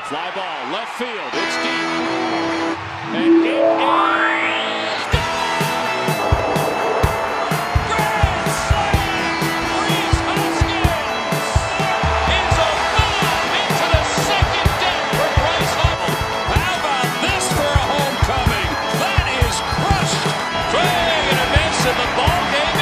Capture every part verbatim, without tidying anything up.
Fly ball, left field. It's deep. And it is gone! Grand slam! Rhys Hoskins is a bomb into the second deck for Bryce Harper. How about this for a homecoming? That is crushed. Swing and a miss, and the ball game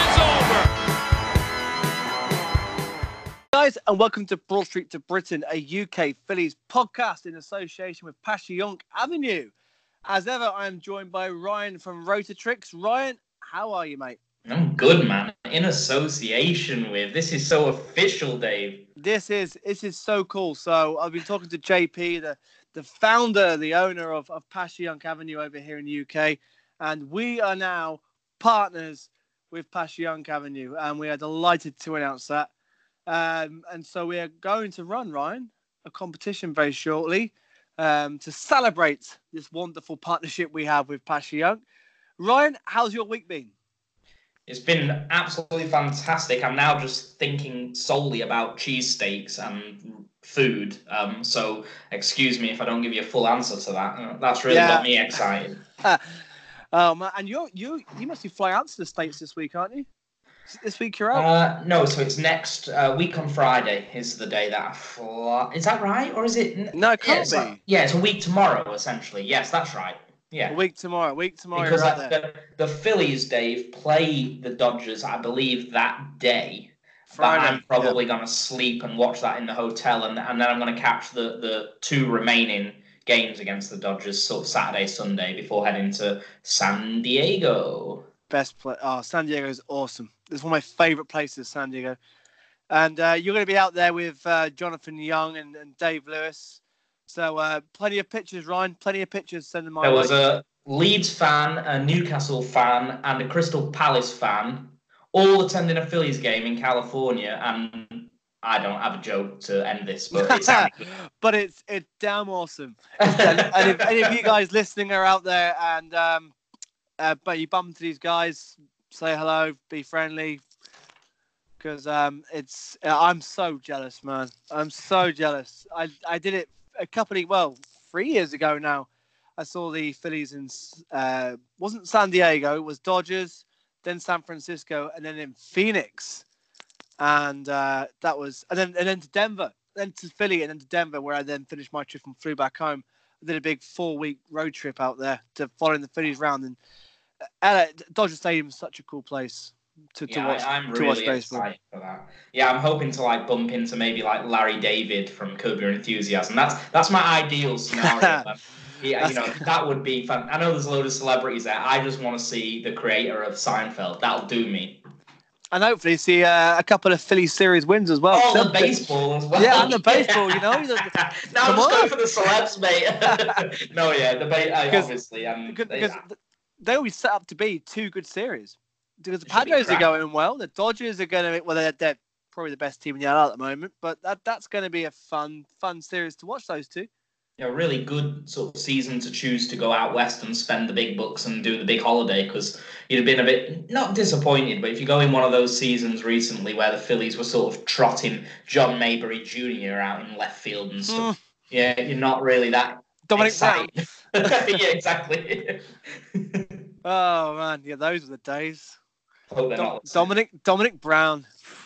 is over. Guys, and welcome to Broad Street to Britain, a U K Phillies podcast in association with Passyunk Avenue. As ever, I am joined by Ryan from Rotatrix. Ryan, how are you, mate? I'm good, man. In association with. This is so official, Dave. This is this is so cool. So I've been talking to J P, the, the founder, the owner of, of Passyunk Avenue over here in the U K, and we are now partners with Passyunk Avenue, and we are delighted to announce that. Um, and so we are going to run, Ryan, a competition very shortly um, to celebrate this wonderful partnership we have with Passyunk. Ryan, how's your week been? It's been absolutely fantastic. I'm now just thinking solely about cheesesteaks and food. Um, so excuse me if I don't give you a full answer to that. That's really Yeah. got me excited. um, and you you you must be flying out to the States this week, aren't you? This week you're out? Uh, no, so it's next uh, week on Friday is the day that I fly. Is that right? Or is it? No, it yeah, can't it's be. like- yeah, it's a week tomorrow, essentially. Yes, that's right. Yeah. A week tomorrow. A week tomorrow. Because you're out like, there. the, the Phillies, Dave, play the Dodgers, I believe, that day. Friday, But I'm probably going to sleep and watch that in the hotel, and, and then I'm going to catch the, the two remaining games against the Dodgers, sort of Saturday, Sunday, before heading to San Diego. Best play. Oh, San Diego is awesome. It's one of my favourite places, San Diego. And uh, you're going to be out there with uh, Jonathan Young and, and Dave Lewis. So uh, plenty of pictures, Ryan. Plenty of pictures. Send them my There way. was a Leeds fan, a Newcastle fan, and a Crystal Palace fan, all attending a Phillies game in California, and I don't have a joke to end this, but it's but it's it's damn awesome. and, and if any of you guys listening are out there and um, uh, but you bump into these guys, say hello, be friendly, because um, it's I'm so jealous, man. I'm so jealous. I I did it a couple of well three years ago now. I saw the Phillies in uh, wasn't San Diego, it was Dodgers, then San Francisco, and then in Phoenix, and uh, that was and then and then to Denver, then to Philly, and then to Denver, where I then finished my trip and flew back home. I did a big four-week road trip out there to following the Phillies round, and uh, Dodger Stadium is such a cool place to, to yeah, watch. I, I'm to watch really baseball. excited for that. Yeah, I'm hoping to like bump into maybe like Larry David from Curb Your Enthusiasm. That's that's my ideal scenario. Yeah, you know, that would be fun. I know there's a load of celebrities there. I just want to see the creator of Seinfeld. That'll do me. And hopefully see uh, a couple of Philly series wins as well. Oh, the baseball as well. Yeah, and the baseball, you know. no, I'm just going for the celebs, mate. no, yeah, the ba- uh, obviously. Um, because they, because they always set up to be two good series. Because the It should be Padres are crap. going well. The Dodgers are going to, well, they're, they're probably the best team in the N L at the moment. But that that's going to be a fun, fun series to watch those two. Yeah, a really good sort of season to choose to go out west and spend the big bucks and do the big holiday, because you'd have been a bit, not disappointed, but if you go in one of those seasons recently where the Phillies were sort of trotting John Maybury Junior out in left field and stuff, Mm. yeah, you're not really that Dominic Brown. excited. yeah, exactly. Oh, man. Yeah, those are the days. Hope they're Dom- not. Dominic Dominic Brown.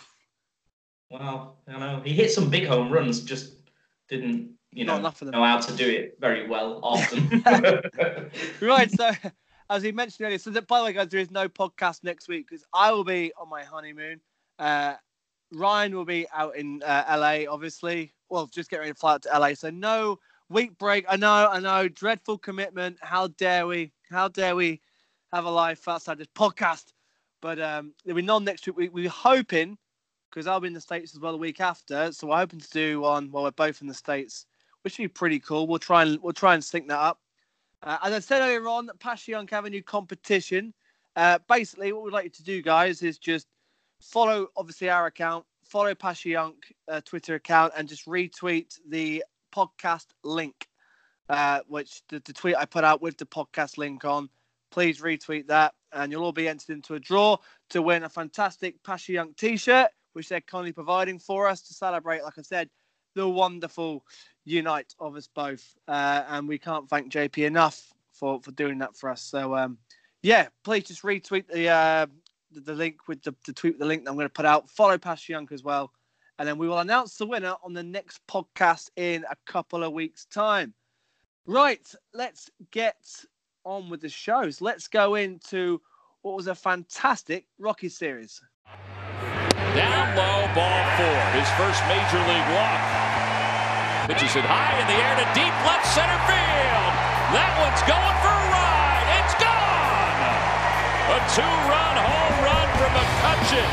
Well, I know. He hit some big home runs, just didn't, you Not know, enough of them. know how to do it very well often. Right, so as we mentioned earlier, so that, by the way, guys, there is no podcast next week because I will be on my honeymoon. Uh, Ryan will be out in uh, L A, obviously. Well, just getting ready to fly out to L A. So no week break. I know, I know. Dreadful commitment. How dare we? How dare we have a life outside this podcast? But um, there'll be none next week. We, we're hoping, because I'll be in the States as well the week after. So we're hoping to do one while we're both in the States, which would be pretty cool. We'll try and we'll try and sync that up. Uh, as I said earlier on, Passyunk Avenue competition. Uh, basically, what we'd like you to do, guys, is just follow, obviously, our account, follow Passyunk uh, Twitter account, and just retweet the podcast link, uh, which the, the tweet I put out with the podcast link on. Please retweet that, and you'll all be entered into a draw to win a fantastic Passyunk t-shirt, which they're kindly providing for us to celebrate, like I said, the wonderful unite of us both. Uh, and we can't thank J P enough for, for doing that for us. So, um, yeah, please just retweet the uh, the, the link with the, the tweet with the link that I'm going to put out. Follow Pastor Young as well. And then we will announce the winner on the next podcast in a couple of weeks' time. Right, let's get on with the shows. Let's go into what was a fantastic Rocky series. Down low, ball four. His first major league walk. Pitches it high in the air to deep left center field. That one's going for a ride. It's gone. A two-run home run from McCutchen.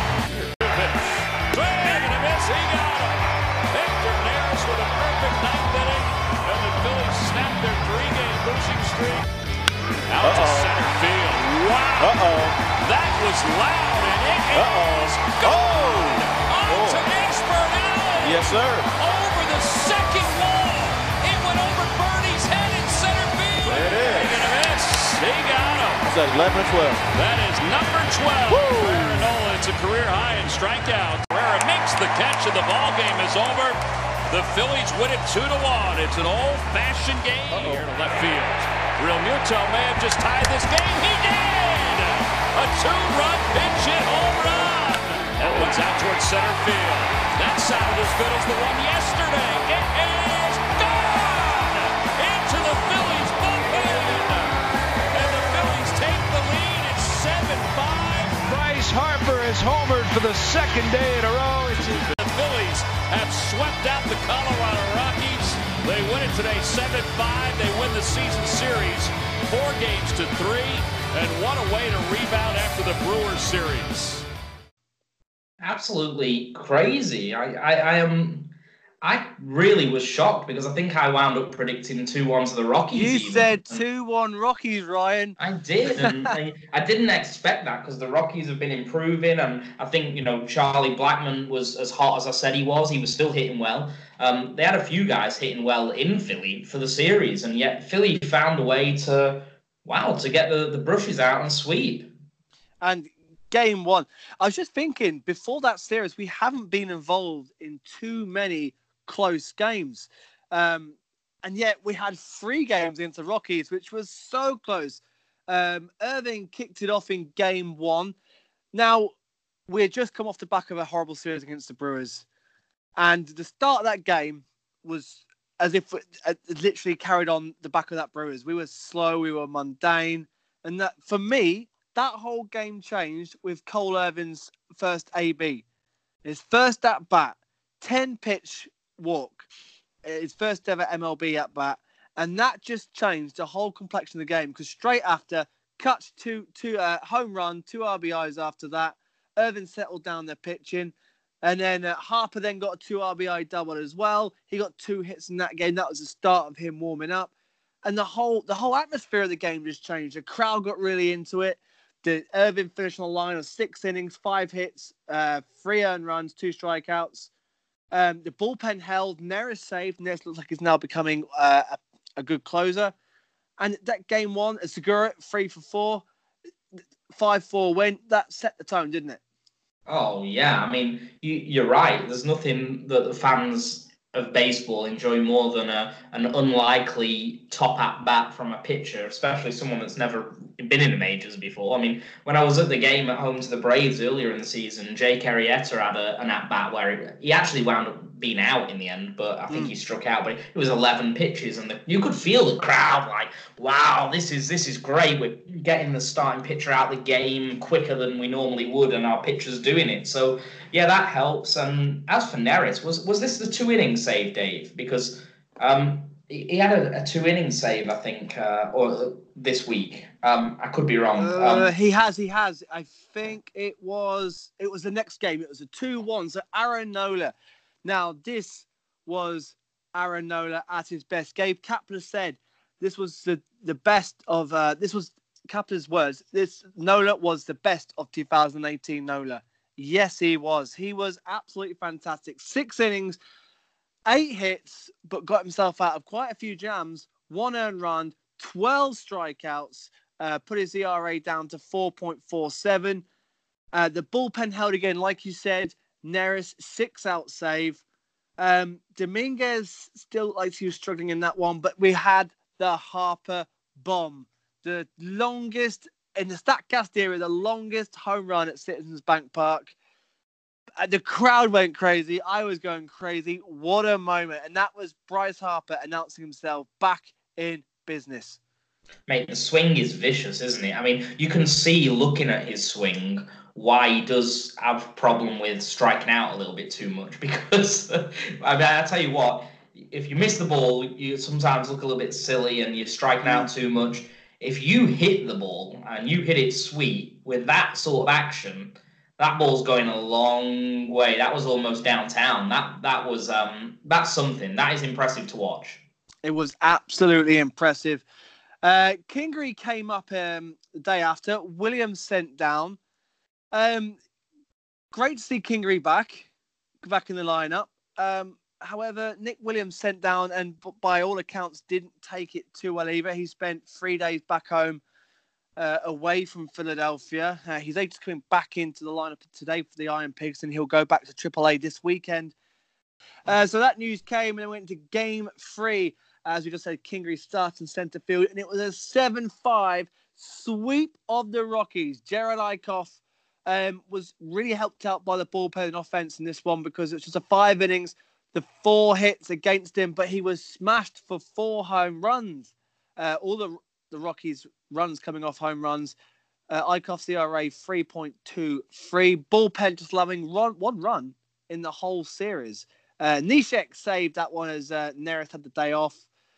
Swing and a miss. He got him. Hector Neris with a perfect ninth inning. And the Phillies snap their three-game losing streak. Out Uh-oh. to center field. Wow. Uh-oh. That was loud, and it Uh-oh. is gone. Oh. On to Expert Allen. Yes, sir. Over the second wall. It went over Bernie's head in center field. There it is. Swing and a miss. He got him. Is that eleven or twelve? That is number twelve. Aaron Nola, it's a career high in strikeouts. Herrera makes the catch, and the ball game is over. The Phillies win it two to one. It's an old-fashioned game Uh-oh. here to left field. Real Muto may have just tied this game. He did! A two-run pinch hit home run. That one's out towards center field. That sounded as good as the one yesterday. It is gone! Into the Phillies bullpen. And the Phillies take the lead. It's seven five. Bryce Harper has homered for the second day in a row. It's the Phillies have swept out the Colorado Rockies. They win it today seven five. They win the season series four games to three. And what a way to rebound after the Brewers series. Absolutely crazy. I, I, I am. I really was shocked because I think I wound up predicting two one to the Rockies. You even. said two one Rockies, Ryan. I did, and I, I didn't expect that because the Rockies have been improving, and I think, you know, Charlie Blackmon was as hot as I said he was. He was still hitting well. Um, they had a few guys hitting well in Philly for the series, and yet Philly found a way to, wow, to get the, the brushes out and sweep. And game one, I was just thinking, before that series, we haven't been involved in too many close games. Um, and yet we had three games into Rockies, which was so close. Um, Irving kicked it off in game one. Now, we had just come off the back of a horrible series against the Brewers. And the start of that game was as if it, it literally carried on the back of that Brewers. We were slow, we were mundane. And that, for me, that whole game changed with Cole Irvin's first A B. His first at bat, ten pitch walk, his first ever M L B at bat, and that just changed the whole complexion of the game. Because straight after, cut to two uh, home run, two R B Is after that. Irvin settled down their pitching, and then uh, Harper then got a two R B I double as well. He got two hits in that game. That was the start of him warming up, and the whole the whole atmosphere of the game just changed. The crowd got really into it. The Irvin finished on the line of six innings, five hits, uh, three earned runs, two strikeouts. Um, the bullpen held. Neris saved. Neris looks like he's now becoming uh, a, a good closer. And that game one, a Segura, three for four, five four win. That set the tone, didn't it? Oh, yeah. I mean, you, you're right. There's nothing that the fans of baseball enjoy more than a an unlikely top at bat from a pitcher, especially someone that's never been in the majors before. I mean, when I was at the game at home to the Braves earlier in the season, Jake Arrieta had a, an at bat where he actually wound up being out in the end, but I think mm. he struck out. But it was eleven pitches, and the, you could feel the crowd like, "Wow, this is this is great. We're getting the starting pitcher out of the game quicker than we normally would, and our pitcher's doing it." So yeah, that helps. And as for Neris, was was this the two innings save, Dave? Because um, he, he had a, a two innings save, I think, uh, or uh, this week. Um, I could be wrong. Um, uh, he has, he has. I think it was it was the next game. It was a two one. So Aaron Nola. Now, this was Aaron Nola at his best. Gabe Kapler said this was the, the best of, uh, this was Kapler's words. This Nola was the best of two thousand eighteen Nola. Yes, he was. He was absolutely fantastic. Six innings, eight hits, but got himself out of quite a few jams. One earned run, twelve strikeouts, uh, put his E R A down to four point four seven. Uh, the bullpen held again, like you said. Neris, six out save. Um, Dominguez still like he was struggling in that one, but we had the Harper bomb, the longest in the StatCast era, the longest home run at Citizens Bank Park. The crowd went crazy. I was going crazy. What a moment. And that was Bryce Harper announcing himself back in business. Mate, the swing is vicious, isn't it? I mean, you can see looking at his swing why he does have a problem with striking out a little bit too much. Because, I mean, I tell you what, if you miss the ball, you sometimes look a little bit silly and you're striking out too much. If you hit the ball and you hit it sweet with that sort of action, that ball's going a long way. That was almost downtown. That that was um that's something. That is impressive to watch. It was absolutely impressive. Uh, Kingery came up um, the day after. Williams sent down. Um, great to see Kingery back, back in the lineup. Um, however, Nick Williams sent down and by all accounts didn't take it too well either. He spent three days back home. Uh, away from Philadelphia. Uh, he's just coming back into the lineup today for the Iron Pigs, and he'll go back to triple A this weekend. Uh, so that news came, and it went to game three. As we just said, Kingery starts in centre field, and it was a seven five sweep of the Rockies. Jerad Eickhoff um, was really helped out by the bullpen and offense in this one because it was just a five innings, the four hits against him, but he was smashed for four home runs. Uh, all the the Rockies runs coming off home runs. Uh, Eickhoff's E R A three point two three. Bullpen just allowing run, one run in the whole series. Uh, Neshek saved that one as uh, Nerith had the day off.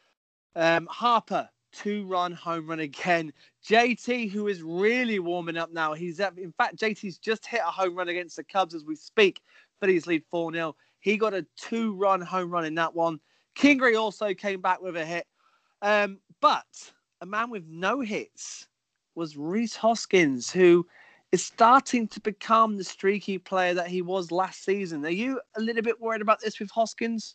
Um, Harper, two-run home run again. J T, who is really warming up now. He's at, in fact, J T's just hit a home run against the Cubs as we speak. Phillies lead four nil. He got a two-run home run in that one. Kingery also came back with a hit. Um, but a man with no hits was Rhys Hoskins, who is starting to become the streaky player that he was last season. Are you a little bit worried about this with Hoskins?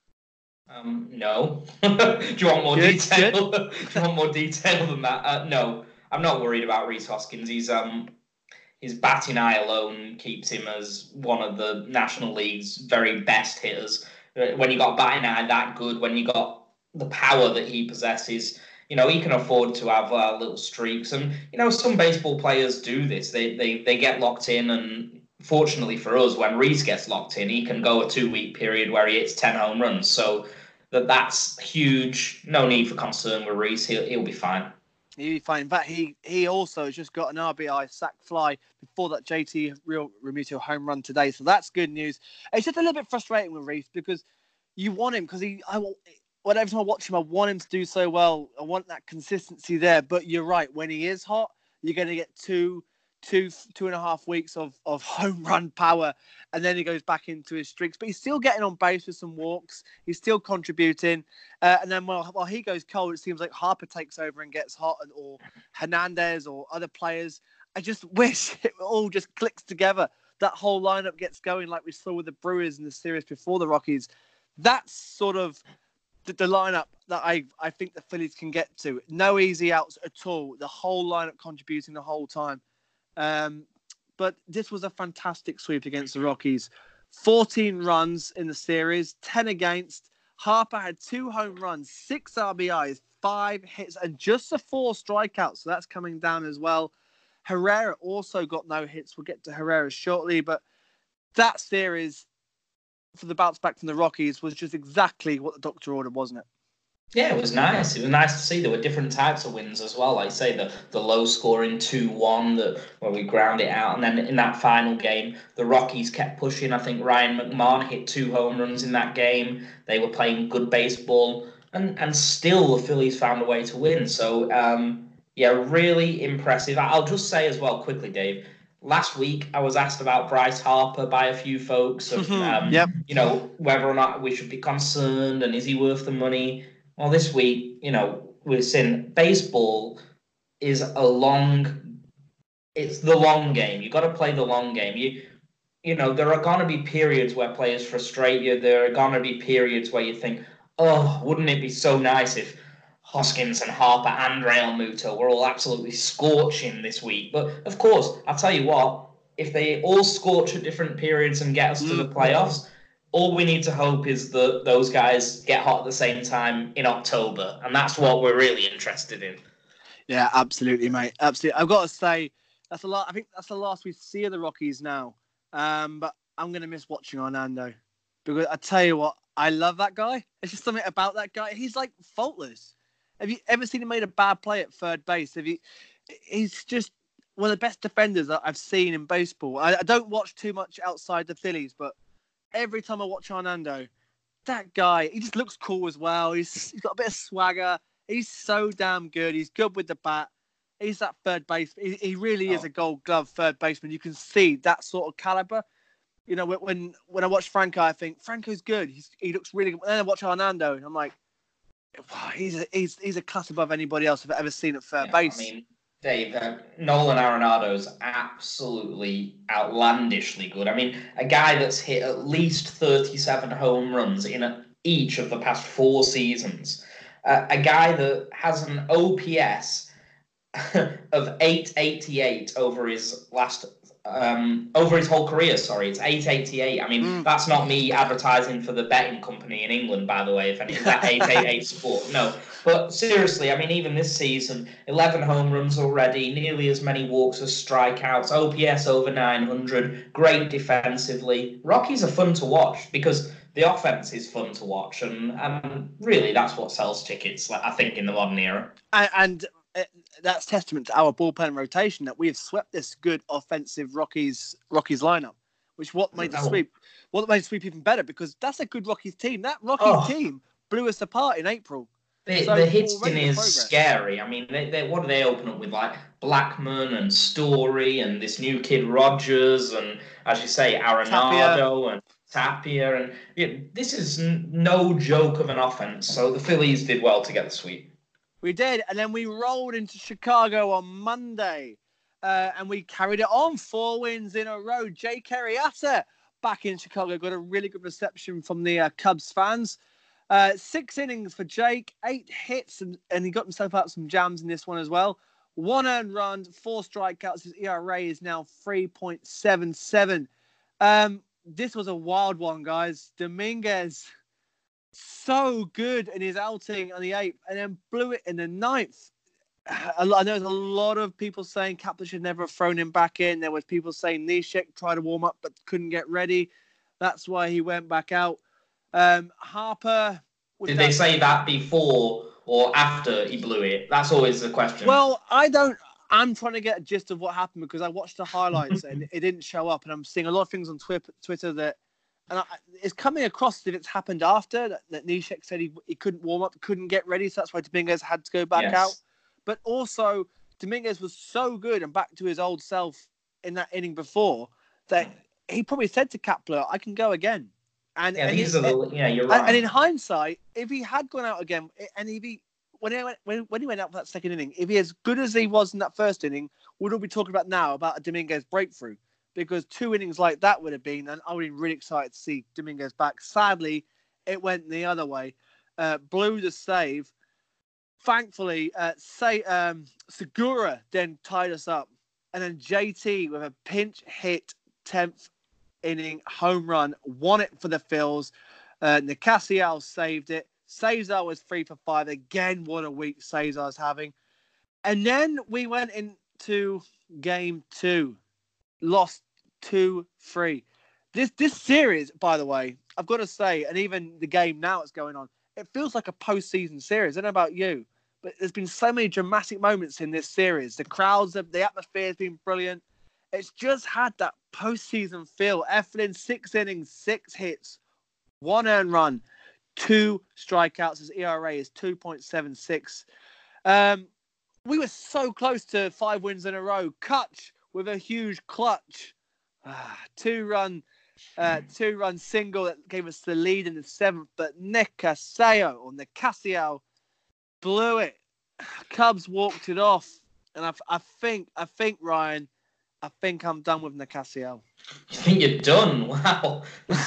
Um, no. Do you want more Good, detail? Do you want more detail than that? Uh, no, I'm not worried about Rhys Hoskins. He's um, his batting eye alone keeps him as one of the National League's very best hitters. When you got batting eye that good, when you got the power that he possesses, you know, he can afford to have uh, little streaks. And, you know, some baseball players do this. They they they get locked in. And fortunately for us, when Rhys gets locked in, he can go a two-week period where he hits ten home runs. So that that's huge. No need for concern with Rhys. He'll, he'll be fine. He'll be fine. In fact, he, he also has just got an R B I sac fly before that J T Real Realmuto home run today. So that's good news. It's just a little bit frustrating with Rhys because you want him because he... I will, Well, every time I watch him, I want him to do so well. I want that consistency there. But you're right. When he is hot, you're going to get two, two, two and a half weeks of, of home run power. And then he goes back into his streaks. But he's still getting on base with some walks. He's still contributing. Uh, and then while, while he goes cold, it seems like Harper takes over and gets hot, or Hernandez or other players. I just wish it all just clicks together. That whole lineup gets going like we saw with the Brewers in the series before the Rockies. That's sort of the, the lineup that I, I think the Phillies can get to. No easy outs at all. The whole lineup contributing the whole time. Um, but this was a fantastic sweep against the Rockies. fourteen runs in the series, ten against. Harper had two home runs, six R B Is, five hits, and just the four strikeouts. So that's coming down as well. Herrera also got no hits. We'll get to Herrera shortly. But that series for the bounce back from the Rockies was just exactly what the doctor ordered, wasn't it? Yeah, it was nice. It was nice to see there were different types of wins as well. Like, say, the, the low-scoring two one that where we ground it out. And then in that final game, the Rockies kept pushing. I think Ryan McMahon hit two home runs in that game. They were playing good baseball. And, and still the Phillies found a way to win. So, um, yeah, really impressive. I'll just say as well quickly, Dave, last week I was asked about Bryce Harper by a few folks. Of, um, yep. You know, whether or not we should be concerned and is he worth the money. Well, this week, you know, we've seen baseball is a long, it's the long game. You got to play the long game. You, you know, there are going to be periods where players frustrate you. There are going to be periods where you think, oh, wouldn't it be so nice if Hoskins and Harper and Realmuto were all absolutely scorching this week. But, of course, I'll tell you what, if they all scorch at different periods and get us to the playoffs, all we need to hope is that those guys get hot at the same time in October, and that's what we're really interested in. Yeah, absolutely, mate. Absolutely. I've got to say, that's a lot. I think that's the last we see of the Rockies now. Um, but I'm going to miss watching Hernando. Because I tell you what, I love that guy. It's just something about that guy. He's like faultless. Have you ever seen him made a bad play at third base? Have you? He's just one of the best defenders that I've seen in baseball. I, I don't watch too much outside the Phillies, but every time I watch Hernando, that guy, he just looks cool as well. He's, he's got a bit of swagger. He's so damn good. He's good with the bat. He's that third base. He, he really is Oh. a Gold Glove third baseman. You can see that sort of caliber. You know, when when I watch Franco, I think Franco's good. He's, he looks really good. And then I watch Hernando, and I'm like, wow, he's a, he's he's a class above anybody else I've ever seen at third Yeah, base. I mean, Dave, uh, Nolan Arenado's absolutely outlandishly good. I mean, a guy that's hit at least thirty-seven home runs in a, each of the past four seasons. Uh, a guy that has an O P S of eight eighty-eight over his last um over his whole career. Sorry, it's eight eighty-eight. I mean, Mm. that's not me advertising for the betting company in England, by the way, if any of that eight eighty-eight support. No, but seriously, I mean, even this season, eleven home runs already, nearly as many walks as strikeouts, O P S over nine hundred, great defensively. Rockies are fun to watch because the offense is fun to watch, and, and really that's what sells tickets, I think, in the modern era. And, and uh, that's testament to our bullpen rotation that we have swept this good offensive Rockies Rockies lineup, which what made the Oh. sweep, what made the sweep even better, because that's a good Rockies team. That Rockies Oh. team blew us apart in April. The, So the hitting already is progress. scary. I mean, they, they, what do they open up with? Like Blackman and Story and this new kid Rogers and, as you say, Arenado and Tapia. And yeah, this is n- no joke of an offense. So the Phillies did well to get the sweep. We did, and then we rolled into Chicago on Monday, uh, and we carried it on, four wins in a row. Jake Arrieta back in Chicago got a really good reception from the uh, Cubs fans. Uh, six innings for Jake, eight hits, and, and he got himself out some jams in this one as well. One earned run, four strikeouts. His E R A is now three point seven seven. Um, this was a wild one, guys. Dominguez, so good in his outing on the eighth, and then blew it in the ninth. I know there's a lot of people saying Kapler should never have thrown him back in. There was people saying Neshek tried to warm up but couldn't get ready. That's why he went back out. Um, Harper. Did they say that before or after he blew it? That's always the question. Well, I don't. I'm trying to get a gist of what happened because I watched the highlights and it didn't show up. And I'm seeing a lot of things on Twitter, Twitter that, and I, it's coming across as if it's happened after that. that Neshek said he he couldn't warm up, couldn't get ready, so that's why Dominguez had to go back Yes. out. But also, Dominguez was so good and back to his old self in that inning before that he probably said to Kapler, "I can go again." And, yeah, and these he- are the, yeah, you're And, right. and in hindsight, if he had gone out again, and if he when he went when, when he went out for that second inning, if he as good as he was in that first inning, we'd all be talking about now about a Dominguez breakthrough, because two innings like that would have been, and I would have been really excited to see Dominguez back. Sadly, it went the other way. Uh, blew the save. Thankfully, uh, say um, Segura then tied us up, and then J T with a pinch hit tenth inning home run won it for the Phils. Uh, Nicasio saved it. Cesar was three for five. Again, what a week Cesar's having. And then we went into game two. Lost two three. This this series, by the way, I've got to say, and even the game now it's going on, it feels like a postseason series. I don't know about you, but there's been so many dramatic moments in this series. The crowds, have, the atmosphere has been brilliant. It's just had that postseason feel. Eflin, six innings, six hits, one earned run, two strikeouts. His E R A is two point seven six. Um, we were so close to five wins in a row. Kutch with a huge clutch. Ah, two-run uh, two-run single that gave us the lead in the seventh. But Nicasio, or Nicasio, blew it. Cubs walked it off. And I, I think, I think, Ryan, I think I'm done with Nicasio. You think you're done? Wow.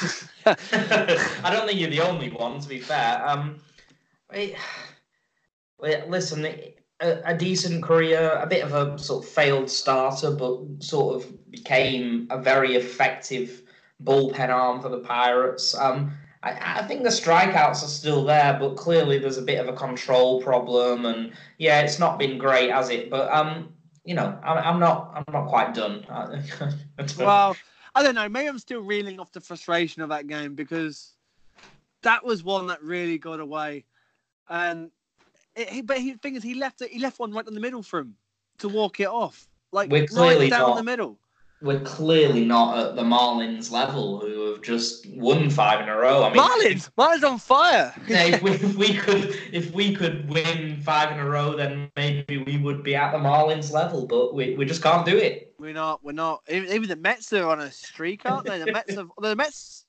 I don't think you're the only one, to be fair. Um, wait, wait, listen, a, a decent career, a bit of a sort of failed starter, but sort of became a very effective bullpen arm for the Pirates. Um, I, I think the strikeouts are still there, but clearly there's a bit of a control problem, and yeah, it's not been great, has it? But um, you know, I'm, I'm not, I'm not quite done. I don't well, I don't know. Maybe I'm still reeling off the frustration of that game because that was one that really got away, and it, he, but he, the thing is, he left it. He left one right in the middle for him to walk it off, like We're right clearly down not- the middle. We're clearly not at the Marlins level, who have just won five in a row. I mean, Marlins, Marlins on fire. Yeah, if, we, if we could, if we could win five in a row, then maybe we would be at the Marlins level. But we, we just can't do it. We're not. We're not. Even, even the Mets are on a streak, aren't they? The Mets have. The Mets.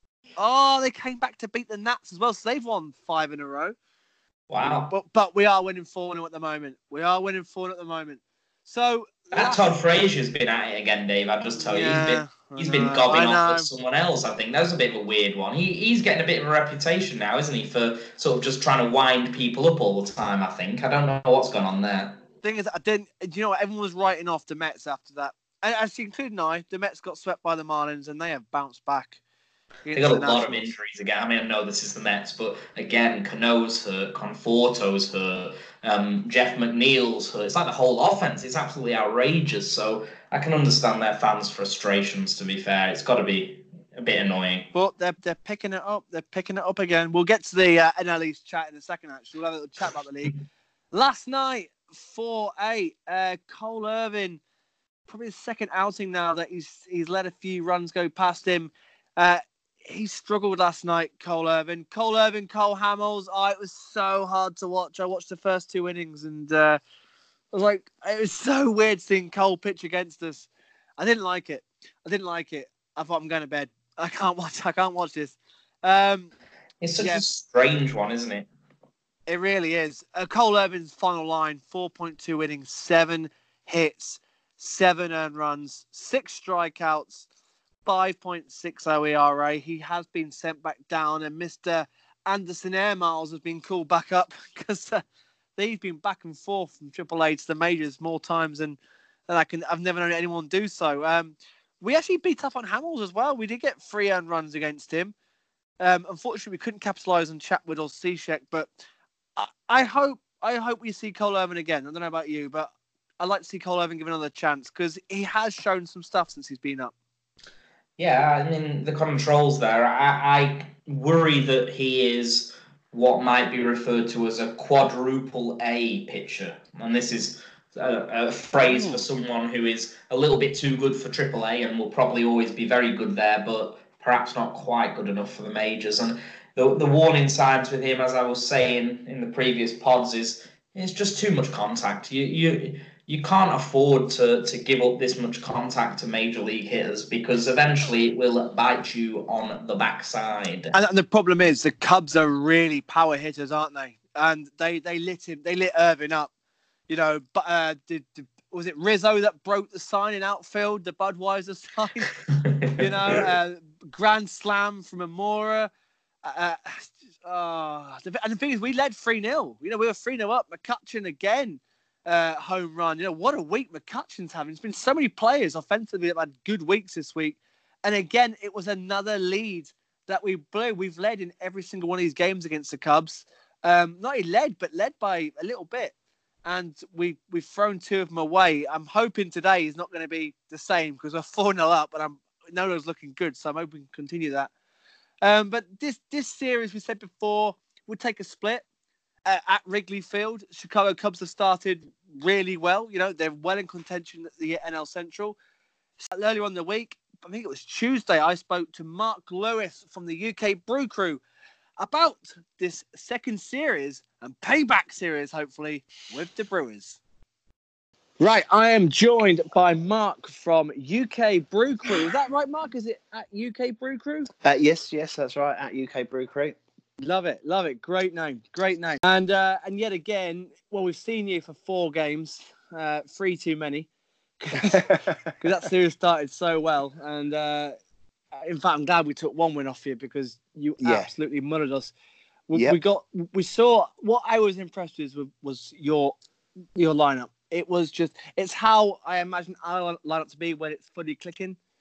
Oh, they came back to beat the Nats as well, so they've won five in a row. Wow. But but we are winning four nil at the moment. We are winning four nil at the moment. So That last- Todd Frazier's been at it again, Dave. I just tell Yeah, you, he's been he's I been know, gobbing I off know. at someone else. I think that was a bit of a weird one. He he's getting a bit of a reputation now, isn't he, for sort of just trying to wind people up all the time. I think I don't know what's going on there. Thing is, I didn't. Do you know what? Everyone was writing off the Mets after that, and actually, including I. The Mets got swept by the Marlins, and they have bounced back. They got a against the lot of Nationals. injuries again. I mean, I know this is the Mets, but again, Cano's hurt, Conforto's hurt, um, Jeff McNeil's hurt. It's like the whole offense. It's absolutely outrageous. So I can understand their fans' frustrations. To be fair, it's got to be a bit annoying. But they're they're picking it up. They're picking it up again. We'll get to the uh, N L East chat in a second. Actually, we'll have a little chat about the league. Last night, four eight. Uh, Cole Irvin, probably his second outing now that he's he's let a few runs go past him. Uh, he struggled last night, Cole Irvin. Cole Irvin, Cole Hamels. Oh, it was so hard to watch. I watched the first two innings and uh, I was like, it was so weird seeing Cole pitch against us. I didn't like it. I didn't like it. I thought I'm going to bed. I can't watch. I can't watch this. Um, It's such Yeah. a strange one, isn't it? It really is. Uh, Cole Irvin's final line, four point two innings, seven hits, seven earned runs, six strikeouts, five point six oh E R A. He has been sent back down, and Mister Anderson Air Miles has been called back up because uh, they've been back and forth from Triple A to the majors more times than, than I can. I've never known anyone do so. Um, we actually beat up on Hamels as well. We did get three earned runs against him. Um, unfortunately, we couldn't capitalise on Chatwood or Cishek, but I, I hope I hope we see Cole Irvin again. I don't know about you, but I'd like to see Cole Irvin give another chance because he has shown some stuff since he's been up. Yeah, I mean, the controls there. I, I worry that he is what might be referred to as a quadruple A pitcher. And this is a, a phrase for someone who is a little bit too good for Triple A and will probably always be very good there, but perhaps not quite good enough for the majors. And the, the warning signs with him, as I was saying in the previous pods, is it's just too much contact. You you you can't afford to, to give up this much contact to major league hitters because eventually it will bite you on the backside. And, and the problem is the Cubs are really power hitters, aren't they? And they, they lit him, they lit Irvin up. You know, but uh, did, did was it Rizzo that broke the sign in outfield, the Budweiser sign? You know, uh, grand slam from Amora. Uh, uh, and the thing is, we led three nil. You know, we were three nil up. McCutcheon again, uh, home run. You know, what a week McCutcheon's having. There's been so many players offensively that have had good weeks this week. And again, it was another lead that we blew. We've led in every single one of these games against the Cubs. Um, not only led, but led by a little bit. And we, we've thrown two of them away. I'm hoping today is not going to be the same because we're four nil up, and I'm Nolo's looking good, so I'm hoping to continue that. Um, but this this series, we said before, would take a split uh, at Wrigley Field. Chicago Cubs have started really well. You know, they're well in contention at the N L Central. Earlier on in the week, I think it was Tuesday, I spoke to Mark Lewis from the U K Brew Crew about this second series and payback series, hopefully, with the Brewers. Right, I am joined by Mark from U K Brew Crew. Is that right, Mark? Is it at U K Brew Crew? Uh, yes, yes, that's right, at U K Brew Crew. Love it, love it. Great name, great name. And uh, and yet again, well, we've seen you for four games, uh, three too many, because that series started so well. And uh, in fact, I'm glad we took one win off you because you Yeah. absolutely murdered us. We, Yep. we got, we saw what I was impressed with was, was your your lineup. It was just, it's how I imagine our lineup to be when it's fully clicking.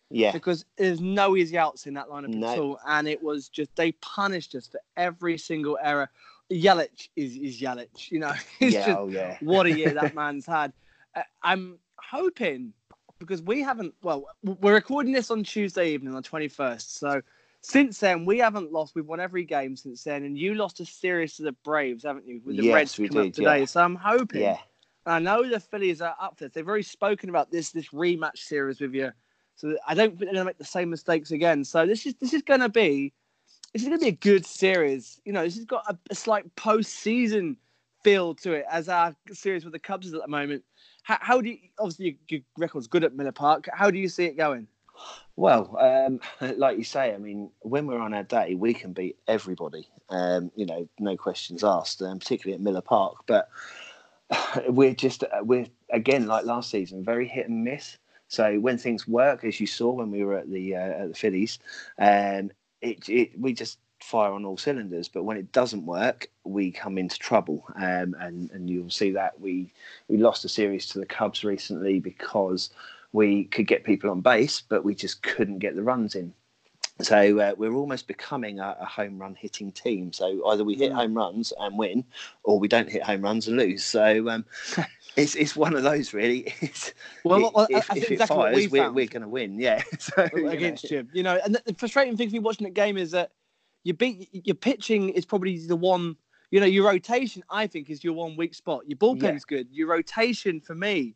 Yeah. Because there's no easy outs in that lineup No. at all. And it was just, they punished us for every single error. Yelich is, is Yelich, you know. It's Yeah, just, oh, yeah. what a year that man's had. Uh, I'm hoping, because we haven't, well, we're recording this on Tuesday evening on the twenty-first. So since then, we haven't lost. We've won every game since then. And you lost a series to the Braves, haven't you? With the Yes, Reds we coming did, up today. yeah. So I'm hoping. Yeah. I know the Phillies are up for this. They've already spoken about this this rematch series with you. So I don't think they're going to make the same mistakes again. So this is this is going to be this is going to be a good series. You know, this has got a, a slight postseason feel to it as our series with the Cubs is at the moment. How, how do you, obviously your, your record's good at Miller Park. How do you see it going? Well, um, like you say, I mean, when we're on our day, we can beat everybody. Um, you know, no questions asked, um, particularly at Miller Park. But we're just we're again like last season, very hit and miss. So when things work, as you saw when we were at the uh, at the Phillies, um, it, it we just fire on all cylinders. But when it doesn't work, we come into trouble. Um, and and you'll see that we we lost a series to the Cubs recently because we could get people on base, but we just couldn't get the runs in. So uh, we're almost becoming a, a home run hitting team. So either we hit Mm. home runs and win, or we don't hit home runs and lose. So um, it's it's one of those really. It's, Well, it, well, if, that's if it exactly what fires, we we're, found. we're going to win. Yeah. So, you know. Against you, you know, and the frustrating thing for me watching that game is that you beat your pitching is probably the one. You know, your rotation I think is your one weak spot. Your bullpen's good. Your rotation for me.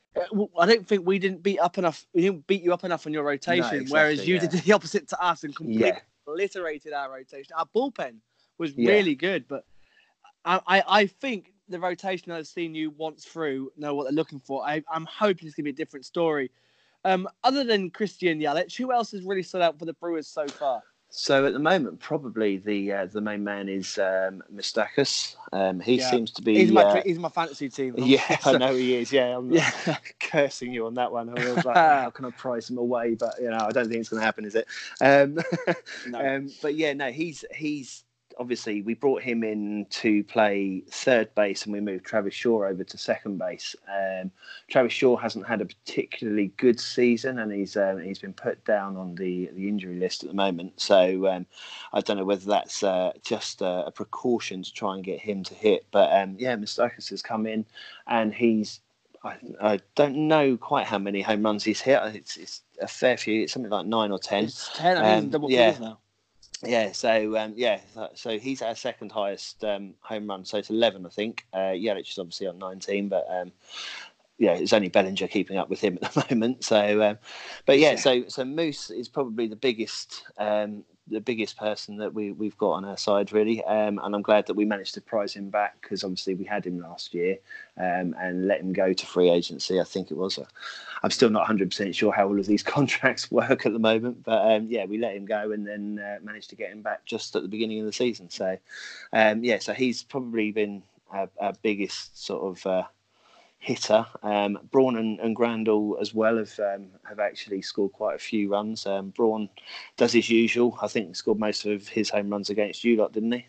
I don't think we didn't beat up enough. We didn't beat you up enough on your rotation, No, exactly, whereas you yeah. did the opposite to us and completely Yeah. obliterated our rotation. Our bullpen was Yeah. really good, but I, I, I think the rotation I've seen you once through know what they're looking for. I, I'm hoping it's going to be a different story. Um, other than Christian Yelich, who else has really stood out for the Brewers so far? So at the moment, probably the uh, the main man is um, Moustakas. Um, he Yeah. seems to be. He's my uh, he's my fantasy team. Yeah, I know he is. Yeah, I'm Yeah. cursing you on that one. I was like, how can I prize him away? But you know, I don't think it's going to happen, is it? Um, No. um, but yeah, no, he's he's obviously we brought him in to play third base, and we moved Travis Shaw over to second base. Um, Travis Shaw hasn't had a particularly good season, and he's um, he's been put down on the the injury list at the moment. So um, I don't know whether that's uh, just a, a precaution to try and get him to hit. But um, yeah, Moustakas has come in, and he's. I, I don't know quite how many home runs he's hit. It's, it's a fair few. It's something like nine or ten. It's ten. I think Um, it's double yeah. figures now. Yeah, so um, yeah, so he's our second highest um, home run. So it's eleven, I think. Uh, Yelich is obviously on nineteen, but um, yeah, it's only Bellinger keeping up with him at the moment. So, um, but yeah, Yeah. so so Moose is probably the biggest um, the biggest person that we we've got on our side really, um, and I'm glad that we managed to prize him back because obviously we had him last year um, and let him go to free agency. I think it was. A, I'm still not one hundred percent sure how all of these contracts work at the moment, but um, yeah, we let him go and then uh, managed to get him back just at the beginning of the season. So um, yeah, so he's probably been our, our biggest sort of. Uh, hitter. Um, Braun and, and Grandal as well have um, have actually scored quite a few runs. Um, Braun does his usual. I think he scored most of his home runs against you lot, didn't he?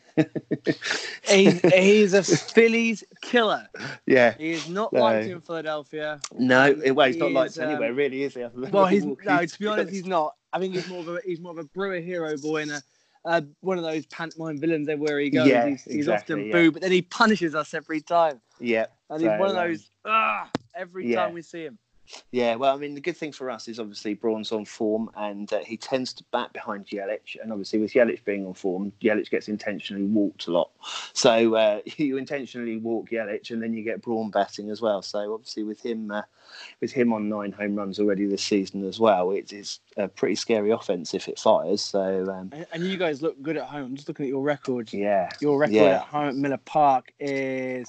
He's, he's a Phillies killer. Yeah. He is not No. liked in Philadelphia. No, well, he's He not liked is, um, anywhere, really, is he? Other than Well, he's Milwaukee, no. To be honest, he's not. I think he's more of a he's more of a Brewer hero boy and a uh, one of those pantomime villains everywhere he goes. Yeah, he's, he's exactly, often yeah. booed, but then he punishes us every time. Yeah. And so, he's one of um, those ah every yeah. time we see him. Yeah, well, I mean, the good thing for us is obviously Braun's on form and uh, he tends to bat behind Yelich. And obviously with Yelich being on form, Yelich gets intentionally walked a lot. So uh, you intentionally walk Yelich and then you get Braun batting as well. So obviously with him uh, with him on nine home runs already this season as well, it is a pretty scary offense if it fires. So um, And, and you guys look good at home. I'm just looking at your record. yeah. Your record yeah. at home at Miller Park is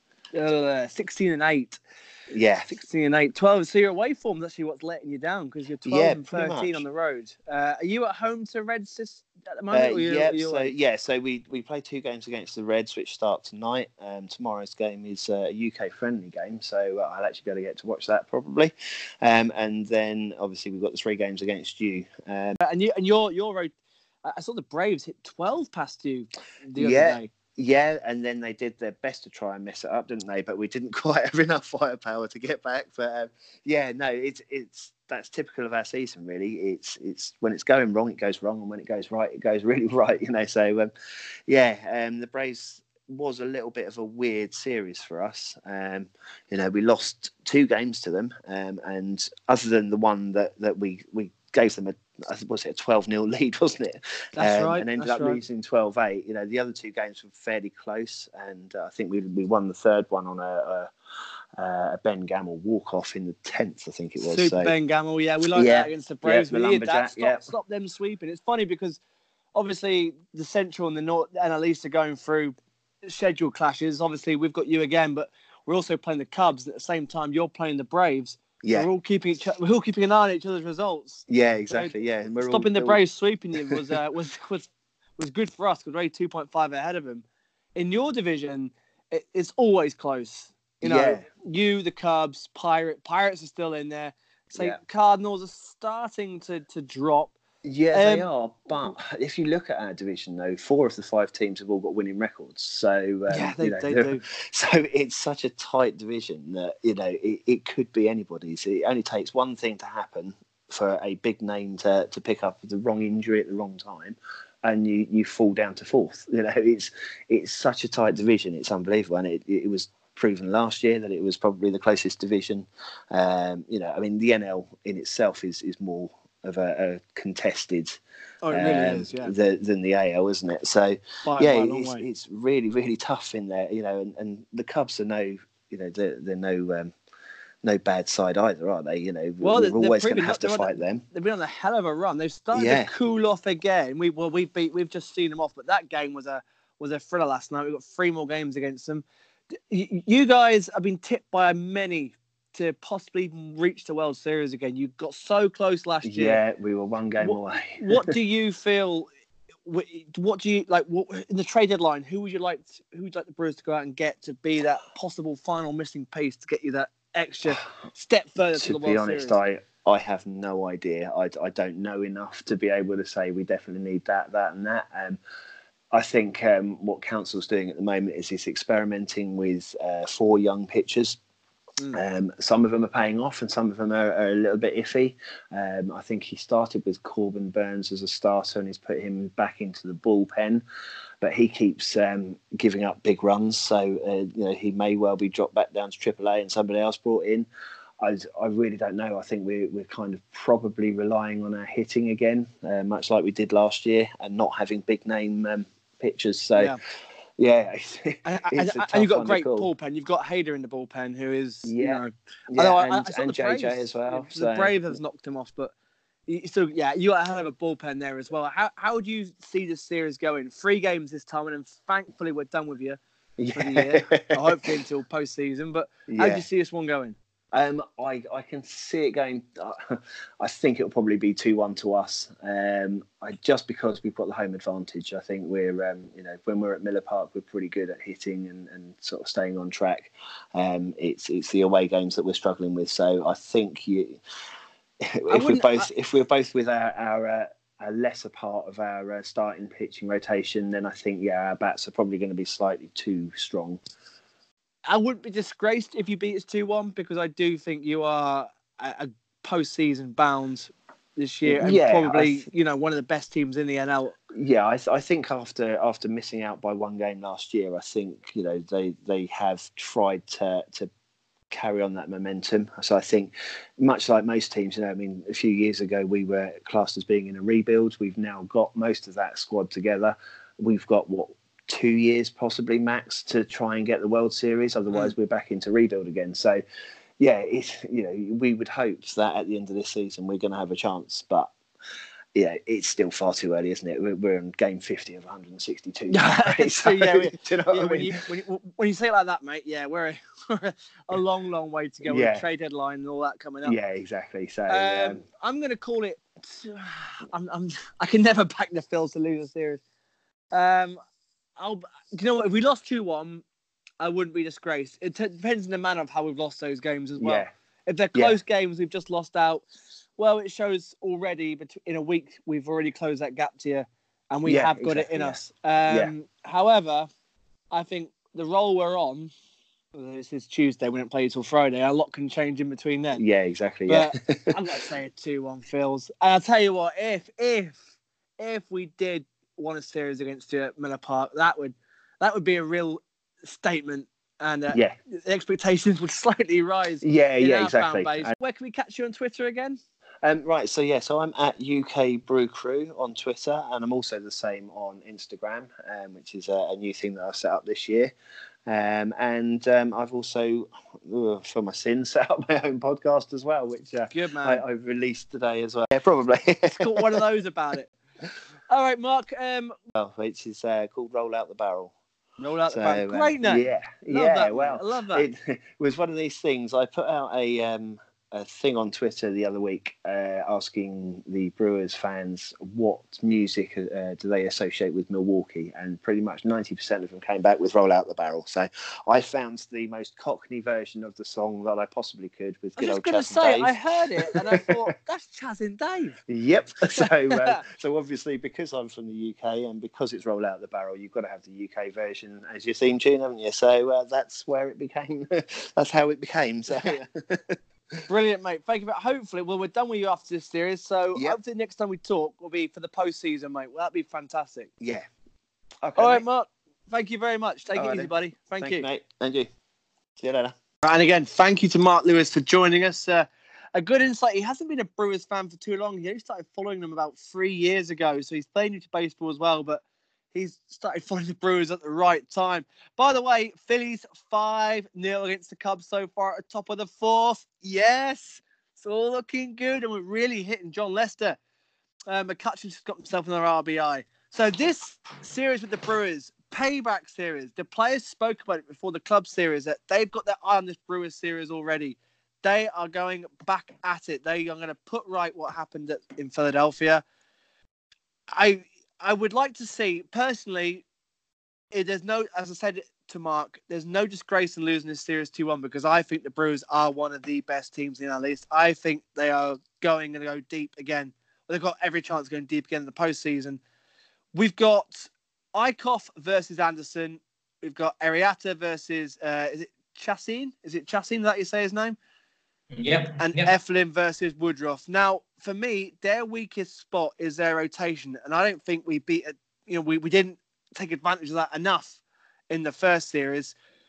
uh, sixteen and eight. Yeah. sixteen and eight. twelve. So your away form's actually what's letting you down because you're twelve Yeah, and pretty thirteen much. on the road. Uh, are you at home to Reds this, at the Uh, moment? or you, yeah, or you so away? yeah, so we, we play two games against the Reds, which start tonight. Um, tomorrow's game is uh, a U K friendly game, so uh, I'll actually be able to get to watch that probably. Um, and then obviously we've got the three games against you. Um, And you and your your road. I saw the Braves hit twelve past you the other Yeah. day. Yeah, and then they did their best to try and mess it up, didn't they? But we didn't quite have enough firepower to get back. But um, yeah, no, it's it's that's typical of our season, really. It's it's when it's going wrong, it goes wrong, and when it goes right, it goes really right. You know, so um, yeah, um, the Braves was a little bit of a weird series for us. Um, you know, we lost two games to them, um, and other than the one that that we we gave them a was it a twelve nil lead, wasn't it? That's um, right. And ended that's up right. losing twelve eight. You know, the other two games were fairly close, and uh, I think we we won the third one on a, a, a Ben Gamble walk off in the tenth. I think it was. Super so, Ben Gamble, yeah, we like yeah, that against the Braves. yeah, we the needed that. lumberjack, Stop, yeah. stop them sweeping. It's funny because obviously the Central and the North and N L East are going through schedule clashes. Obviously, we've got you again, but we're also playing the Cubs. And at the same time, you're playing the Braves. Yeah. So we're all keeping each we're all keeping an eye on each other's results. Yeah, exactly. Yeah, and we're Stopping all, the Braves sweeping you was uh, was was was good for us because we're only two point five ahead of them. In your division, it, it's always close. You know, Yeah. you, the Cubs, Pirate, Pirates are still in there. So Yeah. Cardinals are starting to, to drop. Yeah, they Um, are. But if you look at our division, though, four of the five teams have all got winning records. So um, Yeah, they- you know, they they're- do. So it's such a tight division that you know it, it could be anybody's. It only takes one thing to happen for a big name to to pick up the wrong injury at the wrong time, and you, you fall down to fourth. You know, it's it's such a tight division. It's unbelievable, and it it was proven last year that it was probably the closest division. Um, you know, I mean, the N L in itself is is more of a, a contested Oh, it really um, is, yeah. the, than the A L, isn't it? So By, yeah, by a long it's, way. it's really really tough in there, you know. And, and the Cubs are no, you know, they're, they're no um, no bad side either, are they? You know, Well, we're they're- they're always going to proving have that to they're on fight a- them. They've been on a hell of a run. They've started Yeah. to cool off again. We well, we've beat, we've just seen them off, but that game was a was a thriller last night. We've got three more games against them. Y- You guys have been tipped by many to possibly reach the World Series again. You got so close last year. Yeah, we were one game What- away. What do you feel? wh- What do you like? What in the trade deadline? Who would you like? To, who would you like the Brewers to go out and get to be that possible final missing piece to get you that extra step further to, To the be World honest, Series? I, I have no idea. I, I don't know enough to be able to say we definitely need that, that, and that. Um, I think um, what Council's doing at the moment is he's experimenting with uh, four young pitchers. Mm. Um, some of them are paying off, and some of them are, are a little bit iffy. Um, I think he started with Corbin Burns as a starter, and he's put him back into the bullpen. But he keeps um, giving up big runs, so uh, you know he may well be dropped back down to triple A and somebody else brought in. I, I really don't know. I think we're we're kind of probably relying on our hitting again, uh, much like we did last year, and not having big name um, pitchers. So. Yeah. Yeah, it's, And, and, it's a and tough you've got a one to great call. bullpen. You've got Hader in the bullpen, who is, Yeah. you know, Yeah, although I- and, I saw and the J J Braves- as well. The So. Brave has knocked him off, but you still, yeah, you got a hell of a bullpen there as well. How how do you see this series going? Three games this time, and then thankfully we're done with you for the year. Or hopefully until postseason. But how do Yeah. you see this one going? Um, I, I can see it going. Uh, I think it'll probably be two one to us. Um, I, just because we've got the home advantage. I think we're, um, you know, when we're at Miller Park, we're pretty good at hitting and, and sort of staying on track. Um, it's it's the away games that we're struggling with. So I think you, if we're wouldn't- both if we're both with our our, uh, our lesser part of our uh, starting pitching rotation, then I think yeah, our bats are probably going to be slightly too strong. I wouldn't be disgraced if you beat us two one because I do think you are a, a postseason bound this year and Yeah, probably, I th- you know, one of the best teams in the N L. Yeah, I, th- I think after after missing out by one game last year, I think you know they they have tried to to carry on that momentum. So I think, much like most teams, you know, I mean, a few years ago we were classed as being in a rebuild. We've now got most of that squad together. We've got what two years possibly max to try and get the World Series. Otherwise, mm. we're back into rebuild again. So yeah, it's you know we would hope that at the end of this season we're going to have a chance, but. Yeah, it's still far too early, isn't it? We're, we're in game fifty of one hundred sixty-two. so, yeah, we, do you know what yeah, I when, mean? you, when, you, when you say it like that, mate, yeah, we're a, we're a long, long way to go Yeah. with the trade deadline and all that coming up. Yeah, exactly. So Um, um, I'm going to call it. I'm, I'm. I can never back the Phils to lose a series. Um, I'll. Do you know what? If we lost two one, I wouldn't be disgraced. It t- depends on the manner of how we've lost those games as well. yeah, If they're Yeah. close games, we've just lost out. Well, it shows already. But in a week, we've already closed that gap to you, and we Yeah, have got exactly, it in yeah. us. Um, However, I think the role we're on, this is Tuesday, we don't play till Friday, a lot can change in between then. Yeah, exactly. Yeah. But I'm going to say a two one Phils. And I'll tell you what, if if if we did won a series against you at Miller Park, that would that would be a real statement, and uh, yeah. the expectations would slightly rise. Yeah, in yeah, our exactly. Fan base. And, Where can we catch you on Twitter again? Um, right, so yeah, so I'm at U K Brew Crew on Twitter, and I'm also the same on Instagram, um, which is a, a new thing that I've set up this year. Um, and um, I've also, uh, for my sins, set up my own podcast as well, which uh, Good man. I, I've released today as well. Yeah, probably. It's got one of those about it. All right, Mark. Um, well, which is uh, called Roll Out the Barrel. Roll out So, the barrel. Great uh, name. Yeah, Love yeah. that, well, I love that. It, it was one of these things. I put out a um, a thing on Twitter the other week uh, asking the Brewers fans what music uh, do they associate with Milwaukee, and pretty much ninety percent of them came back with Roll Out the Barrel. So I found the most Cockney version of the song that I possibly could with I good was old just going Chas to and say, Dave. I heard it and I thought, that's Chas and Dave. Yep. So, uh, so obviously, because I'm from the U K and because it's Roll Out the Barrel, you've got to have the U K version as your theme tune, haven't you? So uh, that's where it became. That's how it became. So. Brilliant, mate. Thank you. Hopefully, well, we're done with you after this series. So Yep. hopefully next time we talk will be for the postseason, mate. Well, that'd be fantastic. Yeah. Okay. All right, mate. Mark. Thank you very much. Take All it right easy, then. buddy. Thank, Thank you. you, mate. And you. See you later. And again, thank you to Mark Lewis for joining us. Uh, a good insight. He hasn't been a Brewers fan for too long. He only started following them about three years ago. So he's playing new to baseball as well, but he's started following the Brewers at the right time. By the way, Phillies five nil against the Cubs so far at the top of the fourth. Yes, it's all looking good. And we're really hitting John Lester. Uh, McCutcheon's just got himself another R B I. So this series with the Brewers, payback series, the players spoke about it before the club series, that they've got their eye on this Brewers series already. They are going back at it. They are going to put right what happened at, in Philadelphia. I I would like to see, personally, it, there's no, as I said to Mark, there's no disgrace in losing this series two one because I think the Brewers are one of the best teams in our list. I think they are going to go deep again. They've got every chance of going deep again in the postseason. We've got Eichhoff versus Anderson. We've got Arrieta versus, uh, is it Chassin? Is it Chassin that you say his name? Yep. And yep. Eflin versus Woodruff. Now, for me, their weakest spot is their rotation. And I don't think we beat it. You know, we, we didn't take advantage of that enough in the first series.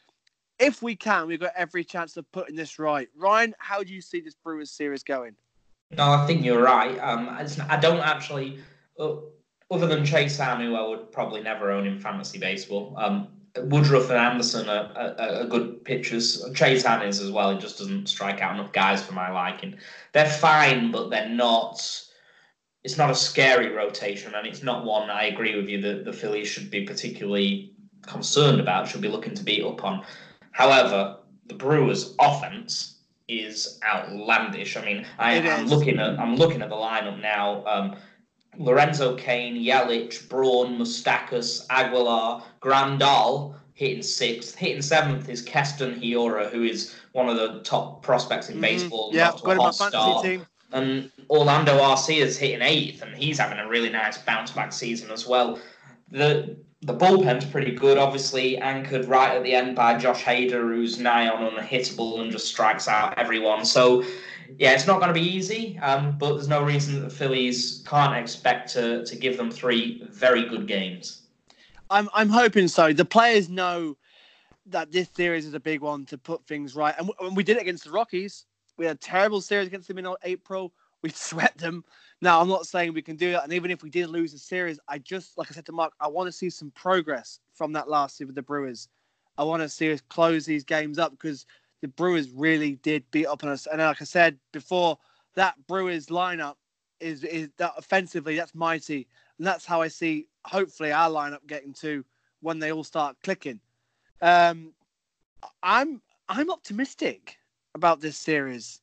If we can, we've got every chance of putting this right. Ryan, how do you see this Brewers series going? No, I think you're right. Um, I don't actually, uh, other than Chase Ann, who I would probably never own in fantasy baseball, um, Woodruff and Anderson are, are, are good pitchers. Chase Ann is as well. He just doesn't strike out enough guys for my liking. They're fine, but they're not. It's not a scary rotation, and it's not one I agree with you that the Phillies should be particularly concerned about, should be looking to beat up on. However, the Brewers' offense is outlandish. I mean, I, I'm looking at I'm looking at the lineup now. Um, Lorenzo Cain, Yelich, Braun, Moustakas, Aguilar, Grandal hitting sixth. Hitting seventh is Keston Hiura, who is one of the top prospects in mm-hmm. baseball. Yeah, got him on fantasy team. And Orlando Arcia is hitting eighth, and he's having a really nice bounce back season as well. The the bullpen's pretty good, obviously anchored right at the end by Josh Hader, who's nigh on unhittable and just strikes out everyone. So, yeah, it's not going to be easy, um, but there's no reason that the Phillies can't expect to to give them three very good games. I'm I'm hoping so. The players know that this series is a big one to put things right, and, w- and we did it against the Rockies. We had a terrible series against them in April. We swept them. Now, I'm not saying we can do that. And even if we did lose the series, I just, like I said to Mark, I want to see some progress from that last series with the Brewers. I want to see us close these games up because the Brewers really did beat up on us. And like I said before, that Brewers lineup is, is that offensively, that's mighty. And that's how I see, hopefully, our lineup getting to when they all start clicking. Um, I'm I'm optimistic about this series.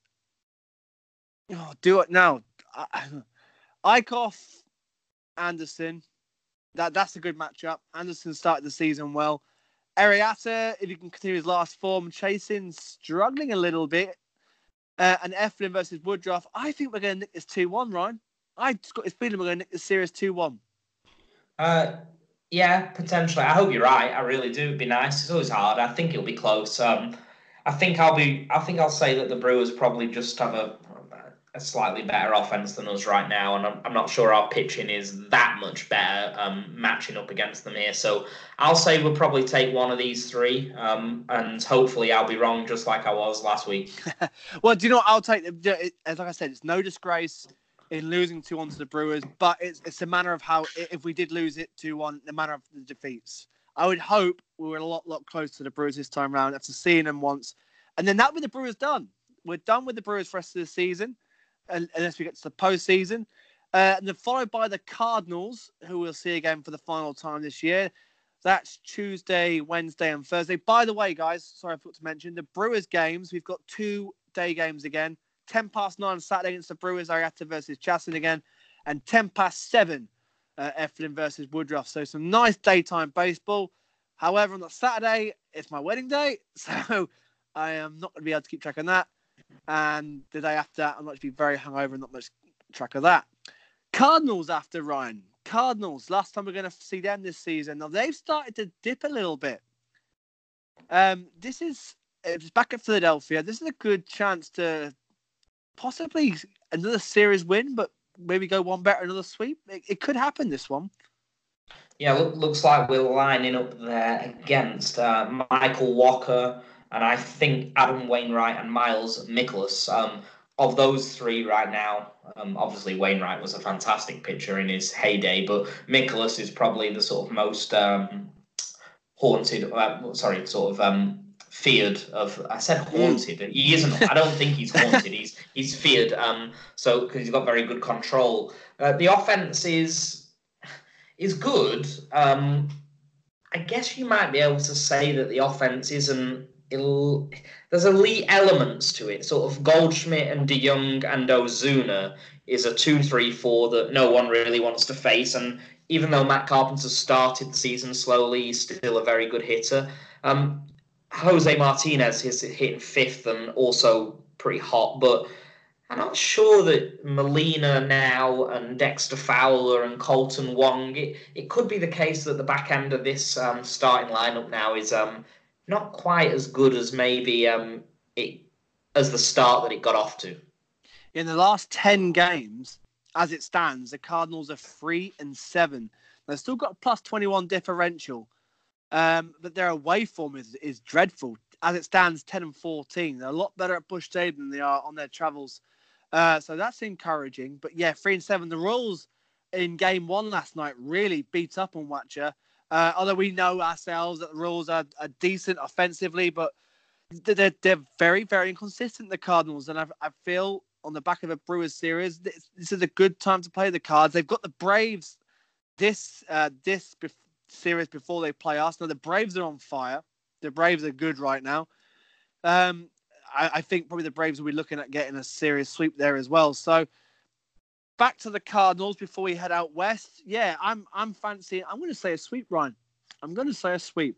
Oh, do it now. Eichhoff, Anderson. That that's a good matchup. Anderson started the season well. Arrieta, if he can continue his last form, chasing, struggling a little bit. Uh, and Eflin versus Woodruff. I think we're going to nick this two one, Ryan. I just got this feeling we're going to nick this series two one. Uh, Yeah, potentially. I hope you're right. I really do. It'd be nice. It's always hard. I think it'll be close. Um, I think I'll be. I think I'll say that the Brewers probably just have a a slightly better offense than us right now, and I'm, I'm not sure our pitching is that much better um, matching up against them here. So I'll say we'll probably take one of these three, um, and hopefully I'll be wrong, just like I was last week. Well, do you know what? I'll take it. As like I said, it's no disgrace in losing two one to the Brewers, but it's it's a matter of how, if we did lose it two one, the manner of the defeats. I would hope we were a lot, lot closer to the Brewers this time round after seeing them once. And then that would be the Brewers done. We're done with the Brewers for the rest of the season, unless we get to the postseason. Uh, and then followed by the Cardinals, who we'll see again for the final time this year. That's Tuesday, Wednesday, and Thursday. By the way, guys, sorry I forgot to mention, the Brewers games, we've got two day games again. ten past nine on Saturday against the Brewers, Arietta versus Chassin again. And ten past seven, uh, Eflin versus Woodruff. So some nice daytime baseball. However, on the Saturday, it's my wedding day. So I am not going to be able to keep track of that. And the day after that, I'm not going to be very hungover and not much track of that. Cardinals after, Ryan. Cardinals, last time we're going to see them this season. Now, they've started to dip a little bit. Um, this is, it's back at Philadelphia. This is a good chance to possibly another series win, but maybe go one better, another sweep. It, it could happen, this one. Yeah, look, looks like we're lining up there against uh, Michael Walker, and I think Adam Wainwright and Miles Mikolas. Um, of those three right now, um, obviously Wainwright was a fantastic pitcher in his heyday, but Mikolas is probably the sort of most um, haunted, uh, sorry, sort of um, feared of. I said haunted. Mm. He isn't. I don't think he's haunted. he's he's feared. Um, so because he's got very good control. Uh, the offense is is good. Um, I guess you might be able to say that the offense isn't. It'll, there's elite elements to it. Sort of Goldschmidt and DeYoung and Ozuna is a two three four that no one really wants to face. And even though Matt Carpenter started the season slowly, he's still a very good hitter. Um, Jose Martinez is hitting fifth and also pretty hot, but I'm not sure that Molina now and Dexter Fowler and Colton Wong, it, it could be the case that the back end of this um, starting lineup now is um, not quite as good as maybe um, it as the start that it got off to. In the last ten games, as it stands, the Cardinals are three and seven. They've still got a plus twenty-one differential, um, but their away form is, is dreadful. As it stands, ten and fourteen. They're a lot better at Busch Stadium than they are on their travels. Uh, so that's encouraging. But yeah, three and seven. The Royals in game one last night really beat up on Watcher. Uh, although we know ourselves that the Royals are, are decent offensively, but they're, they're very, very inconsistent, the Cardinals. And I, I feel on the back of a Brewers series, this, this is a good time to play the Cards. They've got the Braves this uh, this be- series before they play us. Now, the Braves are on fire. The Braves are good right now. Um, I, I think probably the Braves will be looking at getting a serious sweep there as well. So back to the Cardinals before we head out west. Yeah, I'm I'm fancying. I'm going to say a sweep, Ryan. I'm going to say a sweep.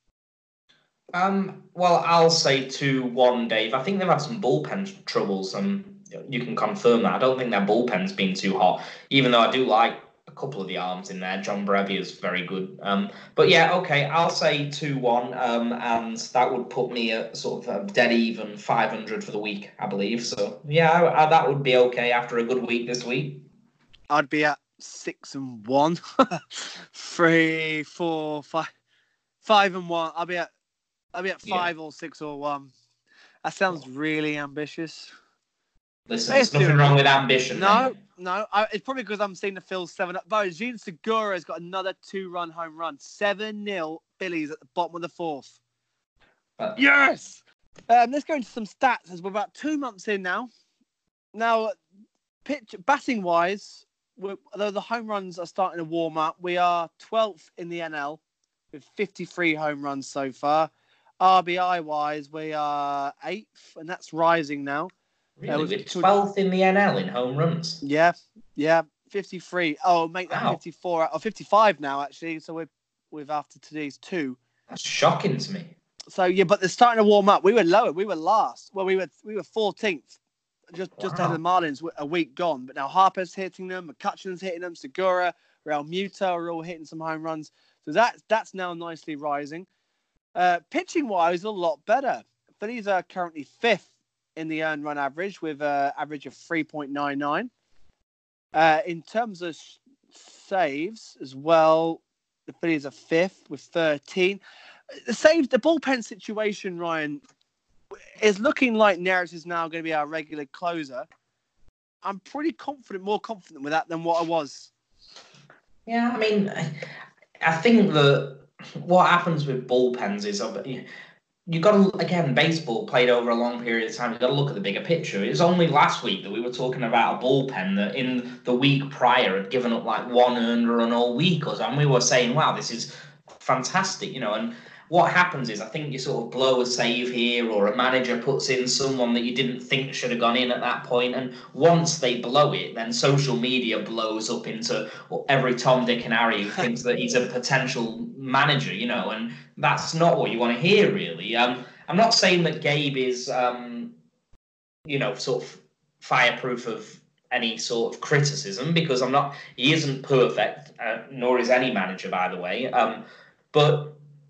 Um. Well, I'll say two one, Dave. I think they've had some bullpen troubles, and you can confirm that. I don't think their bullpen's been too hot, even though I do like a couple of the arms in there. John Brebbia is very good. Um. But yeah, okay, I'll say two one, um, and that would put me at sort of a dead even five hundred for the week, I believe. So yeah, I, I, that would be okay after a good week this week. I'd be at six and one, three, four, five, five and one. I'll be at, I'll be at five yeah. or six or one. That sounds really ambitious. Listen, there's nothing wrong with ambition. No, then. no. I, it's probably because I'm seeing the Phil's seven up. But Jean Segura has got another two-run home run. seven nil Phillies at the bottom of the fourth. But, yes! Um, let's go into some stats as we're about two months in now. Now, pitch batting-wise, although the home runs are starting to warm up, we are twelfth in the N L with fifty-three home runs so far. R B I-wise, we are eighth, and that's rising now. Really? We're twelfth in the N L in home runs? Yeah, yeah, fifty-three. Oh, make that wow. fifty-four, or fifty-five now, actually. So we're, we're after today's two. That's shocking to me. So, yeah, but they're starting to warm up. We were lower. We were last. Well, we were we were fourteenth, just, wow. just ahead of the Marlins, a week gone. But now Harper's hitting them, McCutcheon's hitting them, Segura, Real Muto are all hitting some home runs. So that, that's now nicely rising. Uh, pitching-wise, a lot better. Phillies are currently fifth in the earned run average with an average of three point nine nine. Uh, in terms of saves as well, the Phillies are fifth with thirteen. The saves, the bullpen situation, Ryan, is looking like Neris is now going to be our regular closer. I'm pretty confident, more confident with that than what I was. Yeah, I mean, I think that what happens with bullpens is you've got to, again, baseball played over a long period of time. You've got to look at the bigger picture. It was only last week that we were talking about a bullpen that in the week prior had given up like one earned run all week or so. And we were saying, wow, this is fantastic, you know. And what happens is I think you sort of blow a save here or a manager puts in someone that you didn't think should have gone in at that point. And once they blow it, then social media blows up into well, every Tom, Dick and Harry who thinks that he's a potential manager, you know, and that's not what you want to hear, really. Um, I'm not saying that Gabe is, um, you know, sort of fireproof of any sort of criticism because I'm not, he isn't perfect, uh, nor is any manager, by the way. Um, but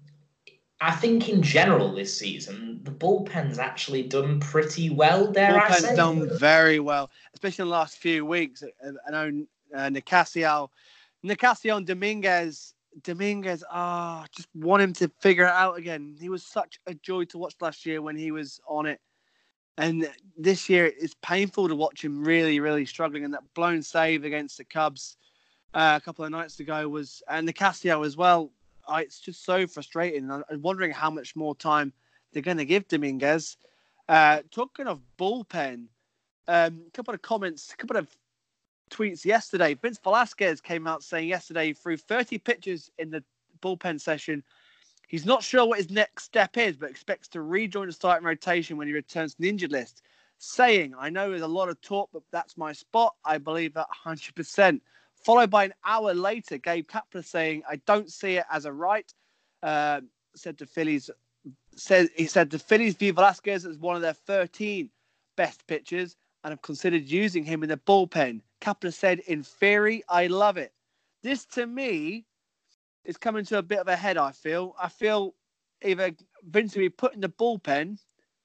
I think in general this season, the bullpen's actually done pretty well, dare I say. Bullpen's done very well, especially in the last few weeks. I know uh, Nicasio, Nicasio and Dominguez, Dominguez, ah, oh, just want him to figure it out again. He was such a joy to watch last year when he was on it. And this year, it's painful to watch him really, really struggling. And that blown save against the Cubs uh, a couple of nights ago was, and Nicasio as well. Uh, it's just so frustrating. I'm wondering how much more time they're going to give Dominguez. Uh, talking of bullpen, um, a couple of comments, a couple of tweets yesterday. Vince Velasquez came out saying yesterday through thirty pitches in the bullpen session, he's not sure what his next step is, but expects to rejoin the starting rotation when he returns to the injured list. Saying, I know there's a lot of talk, but that's my spot. I believe that one hundred percent. Followed by an hour later, Gabe Kapler saying, I don't see it as a right. Uh, said the Phillies, said he said the Phillies view Velasquez as one of their thirteen best pitchers and have considered using him in the bullpen. Kapler said, in theory, I love it. This, to me, is coming to a bit of a head, I feel. I feel either Vince will be put in the bullpen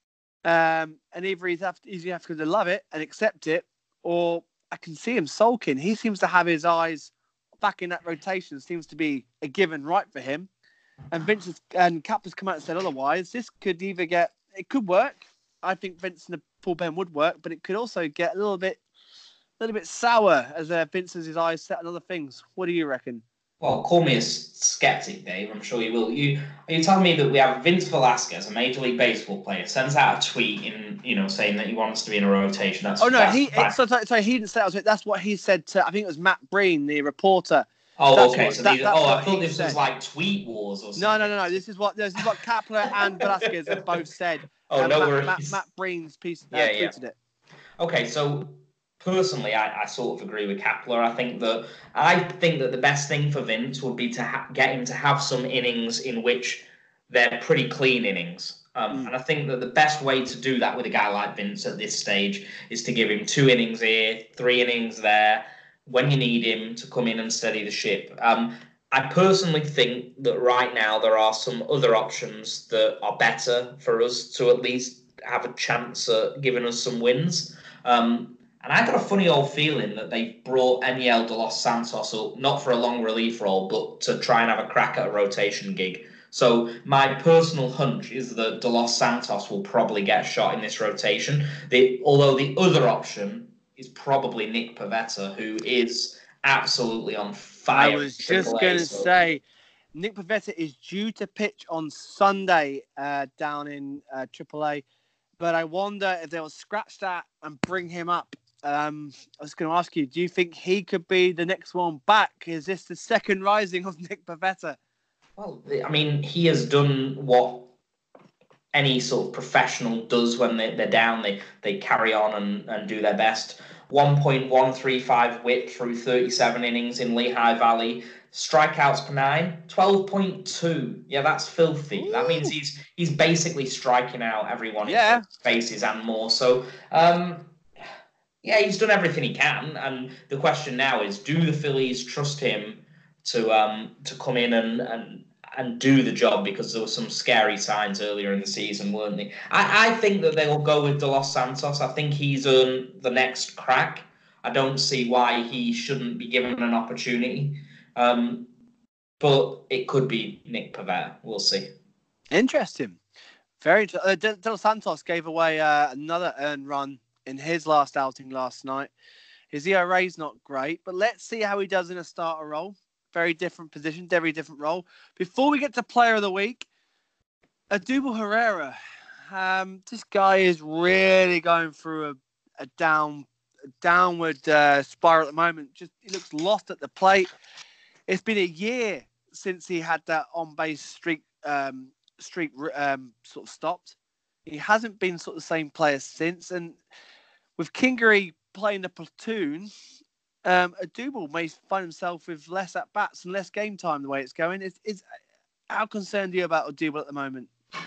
um, and either he's have to, he's have to love it and accept it, or I can see him sulking. He seems to have his eyes back in that rotation. Seems to be a given right for him. And Vince has, and Kapler's come out and said otherwise. This could either get, it could work. I think Vince in the bullpen would work, but it could also get a little bit, a little bit sour as uh, Vince has his eyes set on other things. What do you reckon? Well, call me a skeptic, Dave. I'm sure you will. You are you telling me that we have Vince Velasquez, a Major League Baseball player, sends out a tweet in, you know, saying that he wants to be in a rotation? That's oh no, that's he it, so, so, so he didn't say that. Was, that's what he said to. I think it was Matt Breen, the reporter. Oh, that's okay. What, so that, these, oh, I thought this said. was like tweet wars or something. No, no, no, no. This is what this is what Kapler and Velasquez have both said. Oh, um, no Matt, worries. Matt, Matt Breen's piece uh, yeah, tweeted yeah. it. Okay, so personally, I, I sort of agree with Kapler. I think that I think that the best thing for Vince would be to ha- get him to have some innings in which they're pretty clean innings. Um, mm. And I think that the best way to do that with a guy like Vince at this stage is to give him two innings here, three innings there, when you need him to come in and steady the ship. Um, I personally think that right now there are some other options that are better for us to at least have a chance at giving us some wins. Um, and I got a funny old feeling that they brought Eniel de Los Santos up, not for a long relief role, but to try and have a crack at a rotation gig. So my personal hunch is that de Los Santos will probably get a shot in this rotation. The, although the other option is probably Nick Pivetta, who is absolutely on fire. I was just going to so. say, Nick Pivetta is due to pitch on Sunday uh, down in uh, triple A, but I wonder if they'll scratch that and bring him up. Um, I was going to ask you, do you think he could be the next one back? Is this the second rising of Nick Pivetta? Well, I mean, he has done what any sort of professional does when they, they're down. They they carry on and, and do their best. one point one three five whip through thirty-seven innings in Lehigh Valley. Strikeouts per nine, twelve point two. Yeah, that's filthy. Ooh. That means he's he's basically striking out everyone yeah. in faces and more. So, um, yeah, he's done everything he can. And the question now is, do the Phillies trust him to um, to come in and, and and do the job, because there were some scary signs earlier in the season, weren't they? I, I think that they will go with De Los Santos. I think he's earned the next crack. I don't see why he shouldn't be given an opportunity. Um, but it could be Nick Pavetta. We'll see. Interesting. Very interesting. Uh, De, De Los Santos gave away uh, another earned run in his last outing last night. His E R A's not great, but let's see how he does in a starter role. Very different position, very different role. Before we get to Player of the Week, Odubel Herrera. Um, this guy is really going through a, a down, a downward uh, spiral at the moment. Just he looks lost at the plate. It's been a year since he had that on-base streak, um, streak um, sort of stopped. He hasn't been sort of the same player since. And with Kingery playing the platoon, um, Odubel may find himself with less at-bats and less game time the way it's going. Is, is, how concerned are you about Odubel at the moment?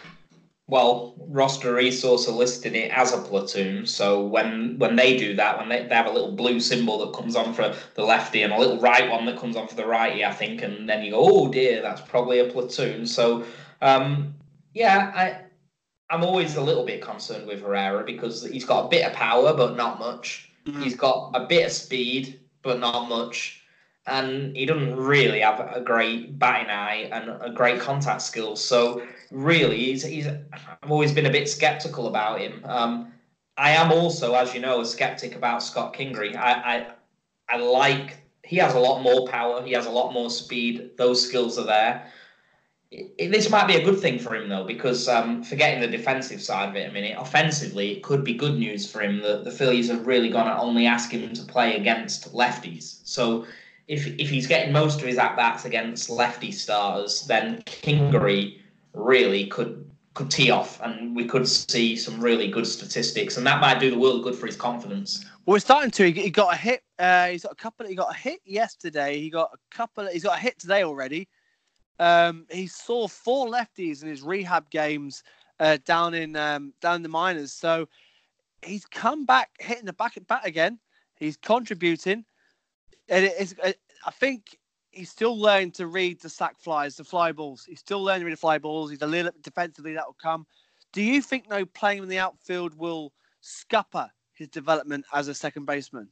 Well, Roster Resource are listing it as a platoon, so when when they do that, when they, they have a little blue symbol that comes on for the lefty and a little right one that comes on for the righty, I think, and then you go, oh dear, that's probably a platoon. So, um, yeah, I, I'm always a little bit concerned with Herrera because he's got a bit of power, but not much. Mm-hmm. He's got a bit of speed, but not much. And he doesn't really have a great batting eye and a great contact skills. So really, he's, he's I've always been a bit sceptical about him. Um, I am also, as you know, a skeptic about Scott Kingery. I, I I like he has a lot more power. He has a lot more speed. Those skills are there. It, this might be a good thing for him, though, because um, forgetting the defensive side of it a minute, offensively, it could be good news for him that the Phillies have really gone to only ask him to play against lefties. So if if he's getting most of his at-bats against lefty starters, then Kingery really could could tee off, and we could see some really good statistics, and that might do the world of good for his confidence. Well, we're starting to. He got a hit. Uh, he's got a couple. He got a hit yesterday. He got a couple. He's got a hit today already. Um, he saw four lefties in his rehab games uh, down in um, down in the minors. So he's come back, hitting the back at bat again. He's contributing, and it is. I think he's still learning to read the sack flies, the fly balls. He's still learning to read the fly balls. He's a little bit defensively that will come. Do you think, though, playing him in the outfield will scupper his development as a second baseman?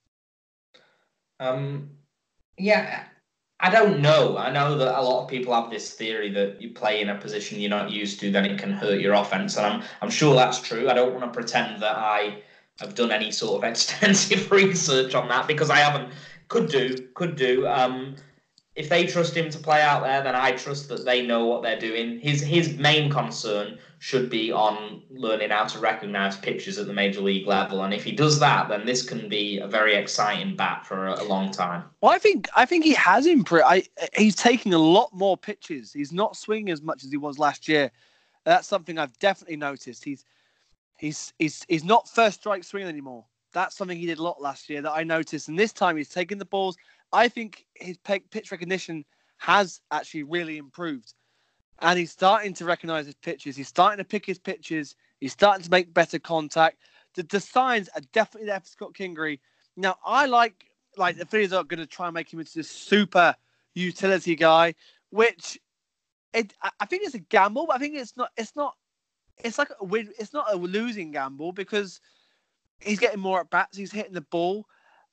Um, yeah, I don't know. I know that a lot of people have this theory that you play in a position you're not used to, then it can hurt your offense, and I'm I'm sure that's true. I don't want to pretend that I have done any sort of extensive research on that, because I haven't. Could do, could do. Um, if they trust him to play out there, then I trust that they know what they're doing. His his main concern should be on learning how to recognise pitches at the major league level, and if he does that, then this can be a very exciting bat for a, a long time. Well, I think I think he has improved. I, he's taking a lot more pitches. He's not swinging as much as he was last year. That's something I've definitely noticed. He's he's he's he's not first strike swinging anymore. That's something he did a lot last year that I noticed. And this time he's taking the balls. I think his pitch recognition has actually really improved. And he's starting to recognize his pitches. He's starting to pick his pitches. He's starting to make better contact. The, the signs are definitely there for Scott Kingery. Now, I like, like the Phillies are going to try and make him into this super utility guy, which it, I think it's a gamble, but I think it's not, it's not, it's like a win. It's not a losing gamble, because he's getting more at bats. He's hitting the ball.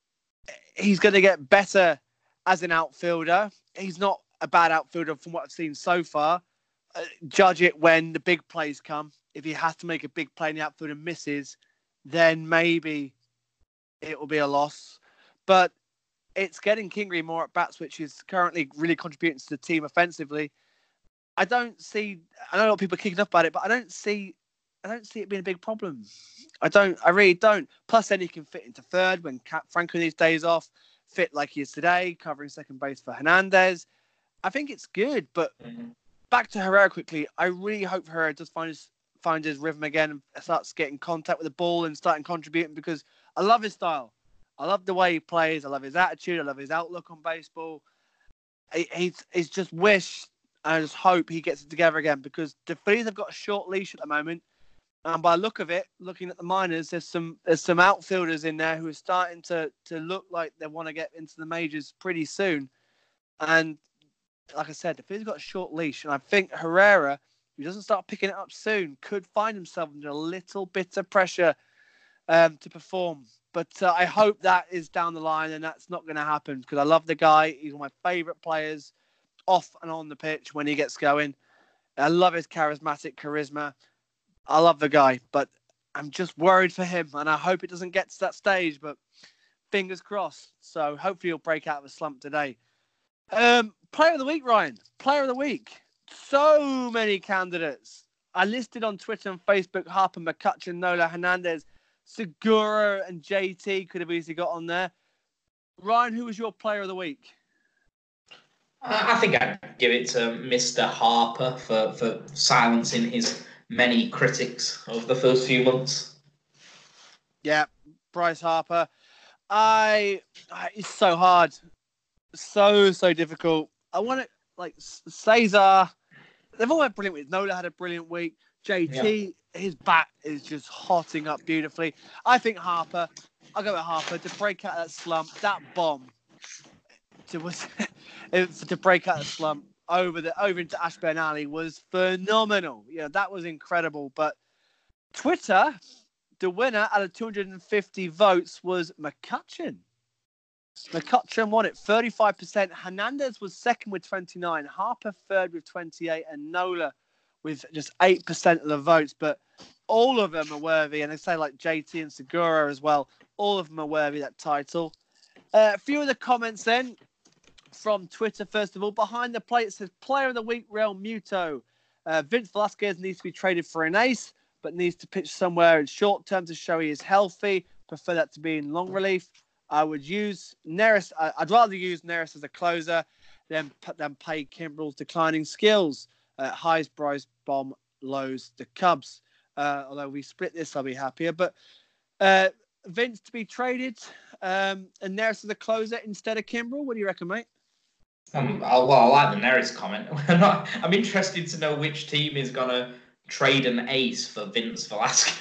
He's going to get better as an outfielder. He's not a bad outfielder from what I've seen so far. Uh, judge it when the big plays come. If he has to make a big play in the outfield and misses, then maybe it will be a loss. But it's getting Kingery more at bats, which is currently really contributing to the team offensively. I don't see. I know a lot of people are kicking up about it, but I don't see. I don't see it being a big problem. I don't. I really don't. Plus, then he can fit into third when Franco needs days off. Fit like he is today, covering second base for Hernandez. I think it's good. But mm-hmm. back to Herrera quickly. I really hope Herrera does find his find his rhythm again and starts getting contact with the ball and starting contributing, because I love his style. I love the way he plays. I love his attitude. I love his outlook on baseball. He, he's, he's just wish. I just hope he gets it together again, because the Phillies have got a short leash at the moment. And by the look of it, looking at the minors, there's some there's some outfielders in there who are starting to, to look like they want to get into the majors pretty soon. And like I said, the Phillies got a short leash, and I think Herrera, if he doesn't start picking it up soon, could find himself under a little bit of pressure um, to perform. But uh, I hope that is down the line, and that's not going to happen because I love the guy. He's one of my favourite players off and on the pitch when he gets going. I love his charismatic charisma. I love the guy, but I'm just worried for him, and I hope it doesn't get to that stage, but fingers crossed. So hopefully he'll break out of a slump today. Um, Player of the week, Ryan. Player of the week. So many candidates. I listed on Twitter and Facebook Harper, McCutchen, Nola, Hernandez, Segura, and J T could have easily got on there. Ryan, who was your player of the week? I think I'd give it to Mister Harper for, for silencing his many critics over the first few months. Yeah, Bryce Harper. I, it's so hard. So, so difficult. I want to, like, Cesar. They've all had brilliant weeks. Nola had a brilliant week. J T, yeah. His bat is just hotting up beautifully. I think Harper, I'll go with Harper to break out that slump, that bomb. To, to break out the slump over the over into Ashburn Alley was phenomenal. Yeah, that was incredible. But Twitter, the winner out of two hundred fifty votes was McCutchen. McCutchen won it, thirty-five percent. Hernandez was second with twenty-nine. Harper third with twenty-eight. And Nola with just eight percent of the votes. But all of them are worthy. And they say like J T and Segura as well. All of them are worthy of that title. Uh, a few of the comments then. From Twitter, first of all, behind the plate it says player of the week, Real Muto. Uh, Vince Velasquez needs to be traded for an ace, but needs to pitch somewhere in short term to show he is healthy. Prefer that to be in long relief. I would use Neris. I'd rather use Neris as a closer than than pay Kimbrel's declining skills. Uh, highs, Bryce, bomb, lows, the Cubs. Uh, although we split this, I'll be happier. But uh, Vince to be traded um, and Neris as a closer instead of Kimbrel. What do you reckon, mate? Um, I, well, I like the Neris comment. I'm, not, I'm interested to know which team is going to trade an ace for Vince Velasquez.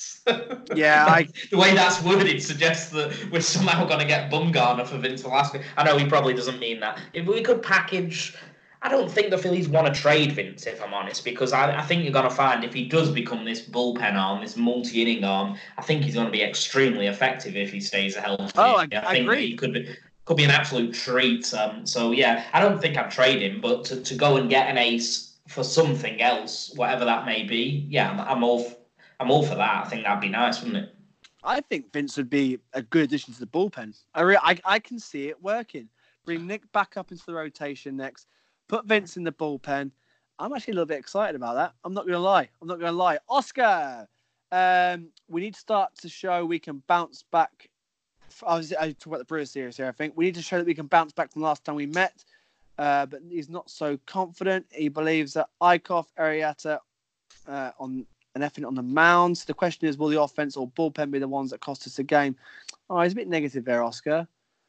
Yeah, I... the way that's worded suggests that we're somehow going to get Bumgarner for Vince Velasquez. I know he probably doesn't mean that. If we could package... I don't think the Phillies want to trade Vince, if I'm honest, because I, I think you're going to find if he does become this bullpen arm, this multi-inning arm, I think he's going to be extremely effective if he stays healthy. Oh, I, I, I think agree. He could be... Could be an absolute treat. Um, so, yeah, I don't think I'd trade him, but to, to go and get an ace for something else, whatever that may be, yeah, I'm, I'm all I'm all for that. I think that'd be nice, wouldn't it? I think Vince would be a good addition to the bullpen. I, re- I, I can see it working. Bring Nick back up into the rotation next. Put Vince in the bullpen. I'm actually a little bit excited about that. I'm not going to lie. I'm not going to lie. Oscar, um, we need to start to show we can bounce back. I was I talk about the Brewers series here. I think we need to show that we can bounce back from the last time we met, uh, but he's not so confident. He believes that Eichhoff, Arrieta uh, on an effort on the mound. So the question is, will the offense or bullpen be the ones that cost us the game? Oh, he's a bit negative there, Oscar.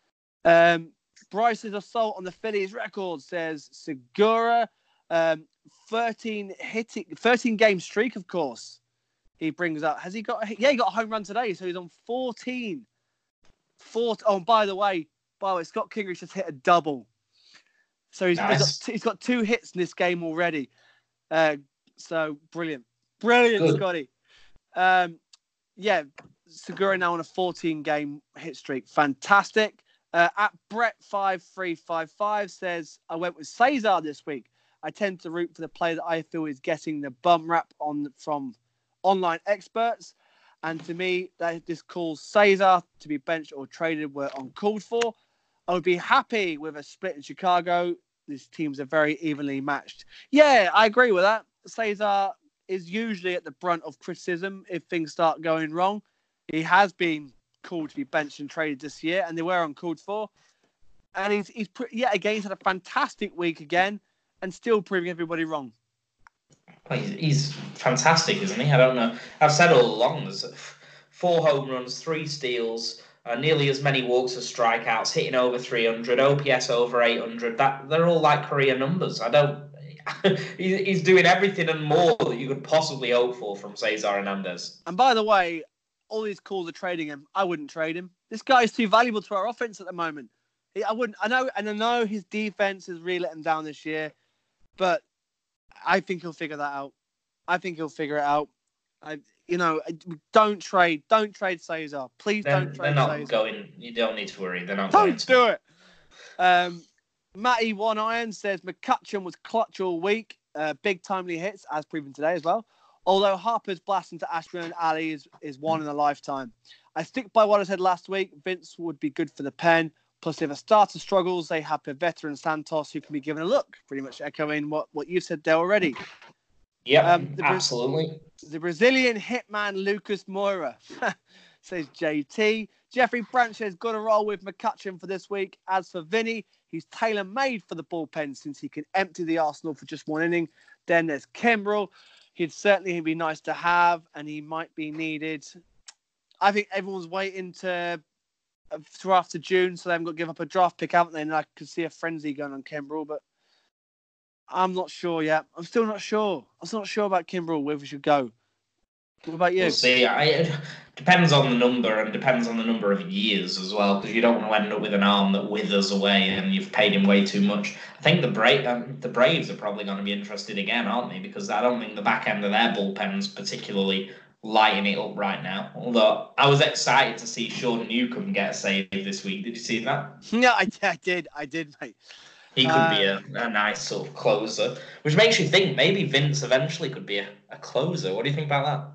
Um, Bryce's assault on the Phillies record says Segura, um, thirteen hitting, thirteen game streak. Of course, he brings up. Has he got? A, yeah, he got a home run today, so he's on fourteen. Four, oh, and by the way, by the way, Scott Kingery just hit a double. So he's, nice. he's, got, two, he's got two hits in this game already. Uh, so brilliant. Brilliant, Good. Scotty. Um, yeah, Segura now on a fourteen-game hit streak. Fantastic. Uh, at Brett five three five five says, I went with Cesar this week. I tend to root for the player that I feel is getting the bum rap on from online experts. And to me, that this calls Cesar to be benched or traded were uncalled for. I would be happy with a split in Chicago. These teams are very evenly matched. Yeah, I agree with that. Cesar is usually at the brunt of criticism if things start going wrong. He has been called to be benched and traded this year, and they were uncalled for. And he's, he's yet again, he's had a fantastic week again and still proving everybody wrong. He's, he's fantastic, isn't he? I don't know. I've said all along, there's four home runs, three steals, uh, nearly as many walks as strikeouts, hitting over three hundred, O P S over eight hundred. That they're all like career numbers. I don't. He's doing everything and more that you could possibly hope for from Cesar Hernandez. And by the way, all these calls are trading him. I wouldn't trade him. This guy is too valuable to our offense at the moment. He, I wouldn't. I know, and I know his defense has really let him down this year, but I think he'll figure that out. I think he'll figure it out. I, you know, don't trade, don't trade Cesar. Please They're, don't trade they're not Cesar. going. You don't need to worry. They're not Don't going to. do it. Um, Matty One Iron says McCutcheon was clutch all week. Uh, big timely hits, as proven today as well. Although Harper's blast into Ashburn and Ali is, is one in a lifetime. I stick by what I said last week. Vince would be good for the pen. Plus, if a starter struggles, they have a veteran Santos who can be given a look. Pretty much echoing what, what you said there already. Yeah, um, the, absolutely. The Brazilian hitman Lucas Moura says J T. Jeffrey Branch has got to roll with McCutcheon for this week. As for Vinny, he's tailor-made for the bullpen since he can empty the arsenal for just one inning. Then there's Kimbrel. He'd certainly be nice to have, and he might be needed. I think everyone's waiting to for after June, so they haven't got to give up a draft pick, haven't they? And I could see a frenzy going on Kimbrel, but I'm not sure yet. I'm still not sure. I'm still not sure about Kimbrel, where we should go. What about you? We'll see. I, it depends on the number and depends on the number of years as well, because you don't want to end up with an arm that withers away and you've paid him way too much. I think the Bra- um, the Braves are probably going to be interested again, aren't they? Because I don't think the back end of their bullpen's particularly lighting it up right now. Although I was excited to see Sean Newcomb get a save this week. Did you see that? Yeah, I, I did. I did, mate. He could uh, be a, a nice sort of closer, which makes you think maybe Vince eventually could be a, a closer. What do you think about that?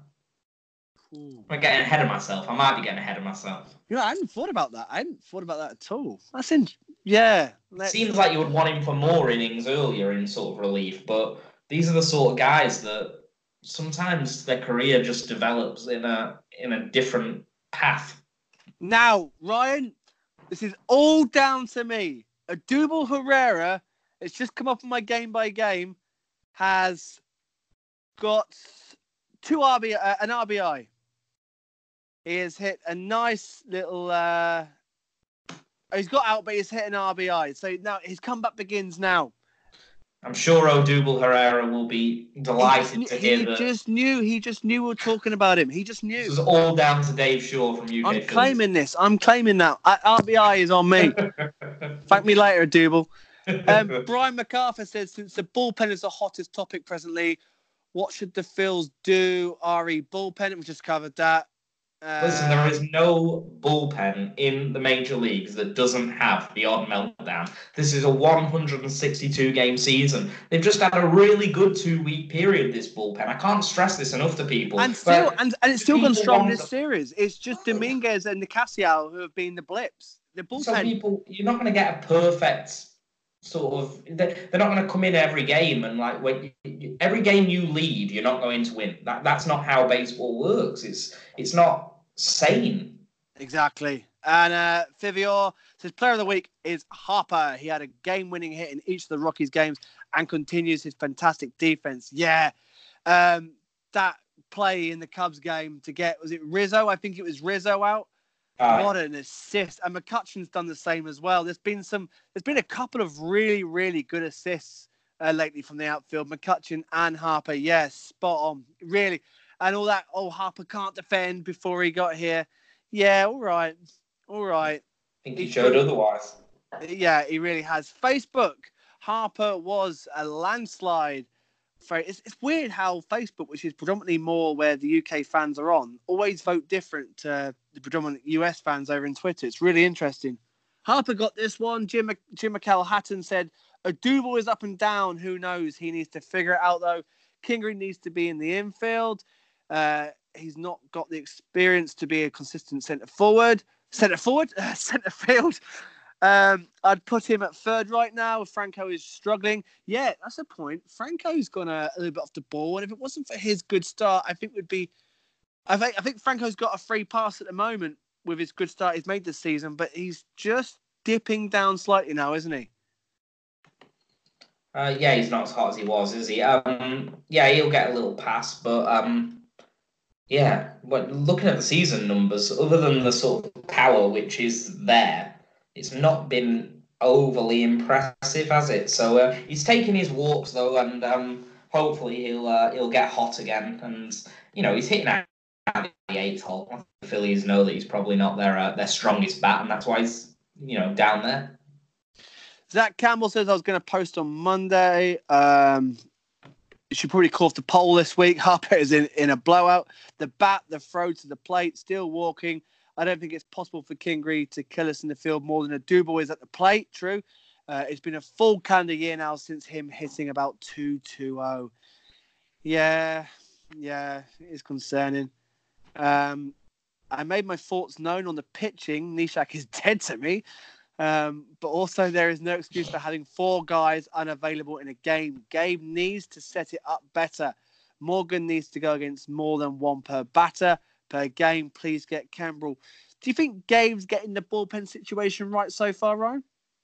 I'm getting ahead of myself. I might be getting ahead of myself. You know, I hadn't thought about that. I hadn't thought about that at all. That's in, yeah. It seems like you would want him for more innings earlier in sort of relief, but these are the sort of guys that sometimes their career just develops in a in a different path. Now, Ryan, this is all down to me. Odubel Herrera, it's just come up on my game by game, has got two R B I, uh, an R B I. He has hit a nice little. Uh, he's got out, but he's hit an R B I. So now his comeback begins now. I'm sure Odubel Herrera will be delighted he, to hear he that. He just knew. He just knew we were talking about him. He just knew. This is all down to Dave Shaw from U K. I'm Phillies. claiming this. I'm claiming that. I, R B I is on me. Thank me later, Odubel. Um, Brian MacArthur says, since the bullpen is the hottest topic presently, what should the Phils do? Re bullpen. We just covered that. Uh, Listen, there is no bullpen in the major leagues that doesn't have the odd meltdown. This is a one hundred sixty-two game season. They've just had a really good two-week period, this bullpen. I can't stress this enough to people. And still, but and, and it's still gone strong want this the- series. It's just Dominguez and Nicasio who have been the blips. The bullpen. So people, you're not going to get a perfect sort of. They're not going to come in every game and like when you, every game you lead, you're not going to win. That that's not how baseball works. It's it's not sane. Exactly. And uh, Fivior says player of the week is Harper. He had a game-winning hit in each of the Rockies games and continues his fantastic defense. Yeah, um, that play in the Cubs game to get, was it Rizzo? I think it was Rizzo out. Uh, What an assist. And McCutcheon's done the same as well. There's been some, there's been a couple of really, really good assists uh, lately from the outfield. McCutcheon and Harper. Yes, spot on. Really. And all that, oh, Harper can't defend before he got here. Yeah, all right. All right. I think he showed otherwise. Yeah, he really has. Facebook, Harper was a landslide. It's, it's weird how Facebook, which is predominantly more where the U K fans are on, always vote different to the predominant U S fans over in Twitter. It's really interesting. Harper got this one. Jim, Jim McCall Hatton said, Odubel is up and down. Who knows? He needs to figure it out, though. Kingery needs to be in the infield. Uh, he's not got the experience to be a consistent centre forward. Centre forward? Uh, centre field. Um, I'd put him at third right now. Franco is struggling. Yeah, that's a point. Franco's gone a, a little bit off the ball. And if it wasn't for his good start, I think would be... I think, I think Franco's got a free pass at the moment with his good start he's made this season, but he's just dipping down slightly now, isn't he? Uh, yeah, he's not as hot as he was, is he? Um, yeah, he'll get a little pass, but um, yeah, but looking at the season numbers, other than the sort of power which is there, it's not been overly impressive, has it? So uh, he's taking his walks though, and um, hopefully he'll uh, he'll get hot again. And you know, he's hitting out the eighth hole. The Phillies know that he's probably not their uh, their strongest bat, and that's why he's you know down there. Zach Campbell says I was going to post on Monday. Um, you should probably call off the poll this week. Harper is in, in a blowout. The bat, the throw to the plate, still walking. I don't think it's possible for Kingery to kill us in the field more than a Dubal is at the plate. True. Uh, it's been a full calendar year now since him hitting about two two oh. Yeah, yeah, it is concerning. Um, I made my thoughts known on the pitching. Nishak is dead to me. Um, but also there is no excuse for having four guys unavailable in a game. Gabe needs to set it up better. Morgan needs to go against more than one per batter per game. Please get Campbell. Do you think Gabe's getting the bullpen situation right so far, Ryan?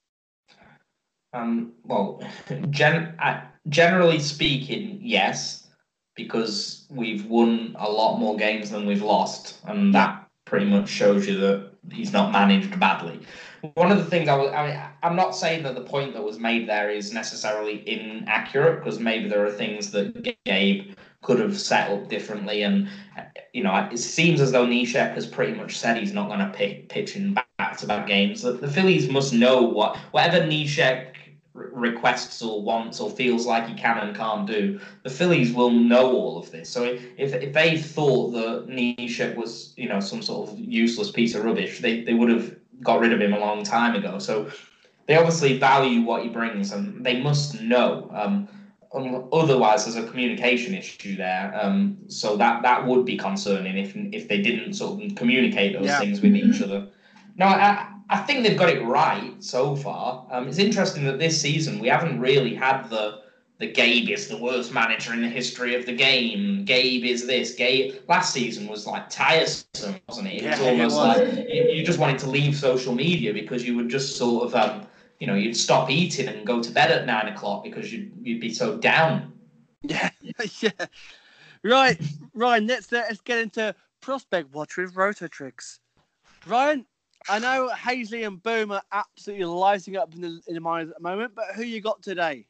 Um, well, gen- uh, generally speaking, yes, because we've won a lot more games than we've lost, and that pretty much shows you that he's not managed badly. One of the things I was, I mean, I'm not saying that the point that was made there is necessarily inaccurate, because maybe there are things that Gabe could have set up differently, and you know, it seems as though Nishek has pretty much said he's not going to pick pitch in back-to-back games. The, the Phillies must know what whatever Nishek requests or wants or feels like he can and can't do. The Phillies will know all of this. So if if they thought that Nishek was, you know, some sort of useless piece of rubbish, they they would have got rid of him a long time ago. So they obviously value what he brings, and they must know. Um, otherwise, there's a communication issue there. Um, so that that would be concerning if if they didn't sort of communicate those yeah. things with each other. No, I I think they've got it right so far. Um, it's interesting that this season we haven't really had the the Gabe is the worst manager in the history of the game. Gabe is this. Gabe last season was like tiresome, wasn't it? It was yeah, almost it was. like you, you just wanted to leave social media because you would just sort of um, you know, you'd stop eating and go to bed at nine o'clock because you'd you'd be so down. Yeah, yeah. Right, Ryan. Let's let's get into prospect watch with Rototrix. Ryan, I know Hazley and Boom are absolutely lighting up in the in the minds at the moment, but who you got today?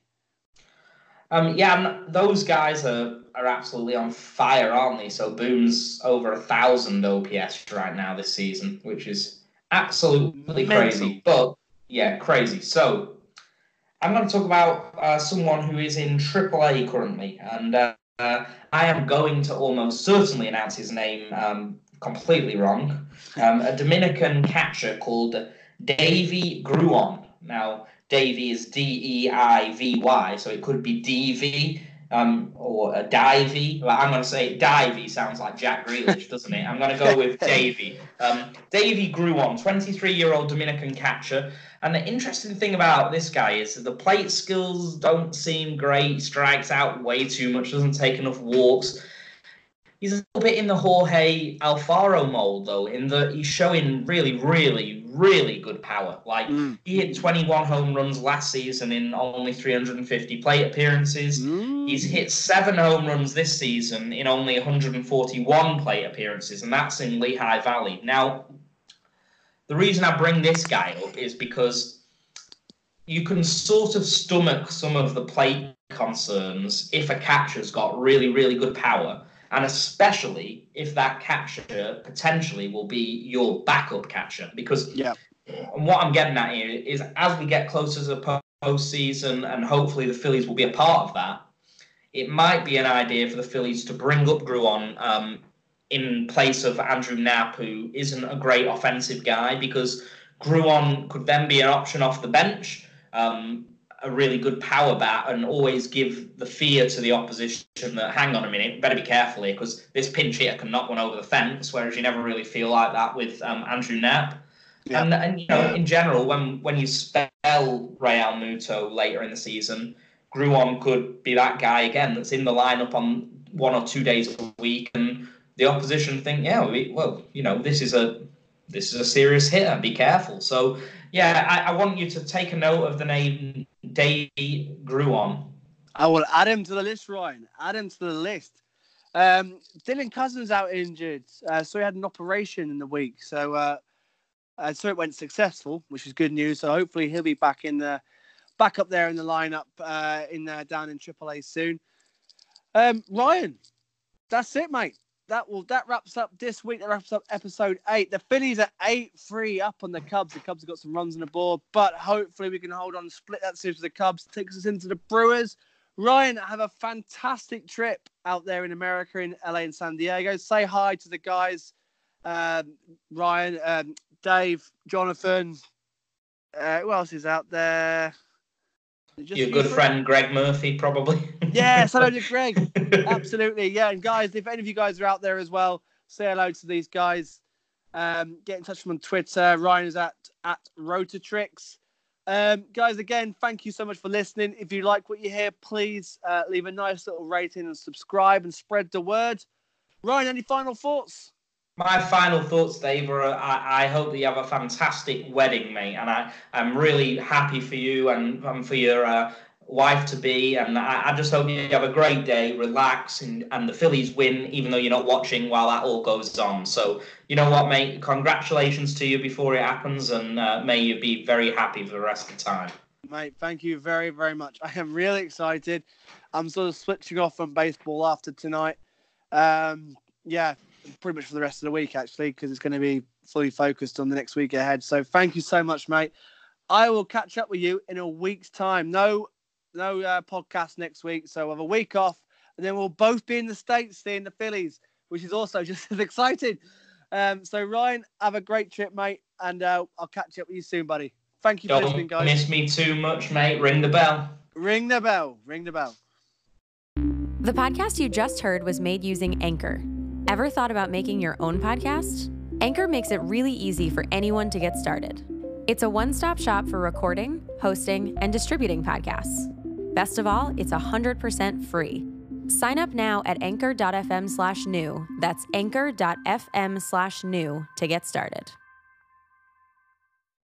Um, yeah, those guys are, are absolutely on fire, aren't they? So Boom's over a thousand O P S right now this season, which is absolutely Mental. crazy. But yeah, crazy. So I'm going to talk about uh, someone who is in triple A currently, and uh, uh, I am going to almost certainly announce his name um, completely wrong. Um, a Dominican catcher called Davey Gruon. Now, Davey is D E I V Y, so it could be D V um, or a Divey. Well, I'm going to say Divey sounds like Jack Grealish, doesn't it? I'm going to go with Davey. Um, Davey Gruon, twenty-three-year-old Dominican catcher. And the interesting thing about this guy is that the plate skills don't seem great. He strikes out way too much, doesn't take enough walks. He's a little bit in the Jorge Alfaro mold, though, in that he's showing really, really, really good power. Like, mm. he hit twenty-one home runs last season in only three hundred fifty plate appearances. Mm. He's hit seven home runs this season in only one hundred forty-one plate appearances, and that's in Lehigh Valley. Now, the reason I bring this guy up is because you can sort of stomach some of the plate concerns if a catcher's got really, really good power. And especially if that catcher potentially will be your backup catcher. Because yeah. what I'm getting at here is as we get closer to the postseason, and hopefully the Phillies will be a part of that, it might be an idea for the Phillies to bring up Gruon um, in place of Andrew Knapp, who isn't a great offensive guy, because Gruon could then be an option off the bench. Um, a really good power bat and always give the fear to the opposition that, hang on a minute, better be careful here because this pinch hitter can knock one over the fence, whereas you never really feel like that with um, Andrew Knapp. Yeah. And, and, you know, in general, when, when you spell Real Muto later in the season, Gruon could be that guy again that's in the lineup on one or two days a week, and the opposition think, yeah, we, well, you know, this is a this is a serious hitter, be careful. So, yeah, I, I want you to take a note of the name Davey Gruon. I will add him to the list, Ryan. Add him to the list. Um, Dylan Cousins out injured, uh, so he had an operation in the week. So, uh, uh, so it went successful, which is good news. So hopefully he'll be back in the, back up there in the lineup, uh, in uh, down in triple A soon. Um, Ryan, that's it, mate. that will that wraps up this week. That wraps up episode eight. The Phillies are eight three up on the Cubs. The Cubs have got some runs on the board, but hopefully we can hold on and split that series with the Cubs. Takes us into the Brewers. Ryan, have a fantastic trip out there in America, in L A and San Diego. Say hi to the guys, um, Ryan, um, Dave, Jonathan. Uh, who else is out there? Just Your good friend Greg Murphy, probably. Yes, hello to Greg. Absolutely, yeah. And guys, if any of you guys are out there as well, say hello to these guys. Um, get in touch with them on Twitter. Ryan is at at Rotatrix. Um, guys, again, thank you so much for listening. If you like what you hear, please uh, leave a nice little rating and subscribe and spread the word. Ryan, any final thoughts? My final thoughts, Dave, are I, I hope that you have a fantastic wedding, mate. And I, I'm really happy for you and, and for your uh, wife-to-be. And I, I just hope you have a great day, relax, and, and the Phillies win, even though you're not watching while that all goes on. So, you know what, mate? Congratulations to you before it happens, and uh, may you be very happy for the rest of the time. Mate, thank you very, very much. I am really excited. I'm sort of switching off from baseball after tonight. Um, yeah. Pretty much for the rest of the week, actually, because it's going to be fully focused on the next week ahead. So thank you so much, mate. I will catch up with you in a week's time. No no uh, podcast next week, so we'll have a week off, and then we'll both be in the States seeing the Phillies, which is also just as exciting. Um, so, Ryan, have a great trip, mate, and uh, I'll catch up with you soon, buddy. Thank you for Don't listening, guys. miss me too much, mate. Ring the bell. Ring the bell. Ring the bell. The podcast you just heard was made using Anchor. Ever thought about making your own podcast? Anchor makes it really easy for anyone to get started. It's a one-stop shop for recording, hosting, and distributing podcasts. Best of all, it's one hundred percent free. Sign up now at anchor.fm slash new. That's anchor.fm slash new to get started.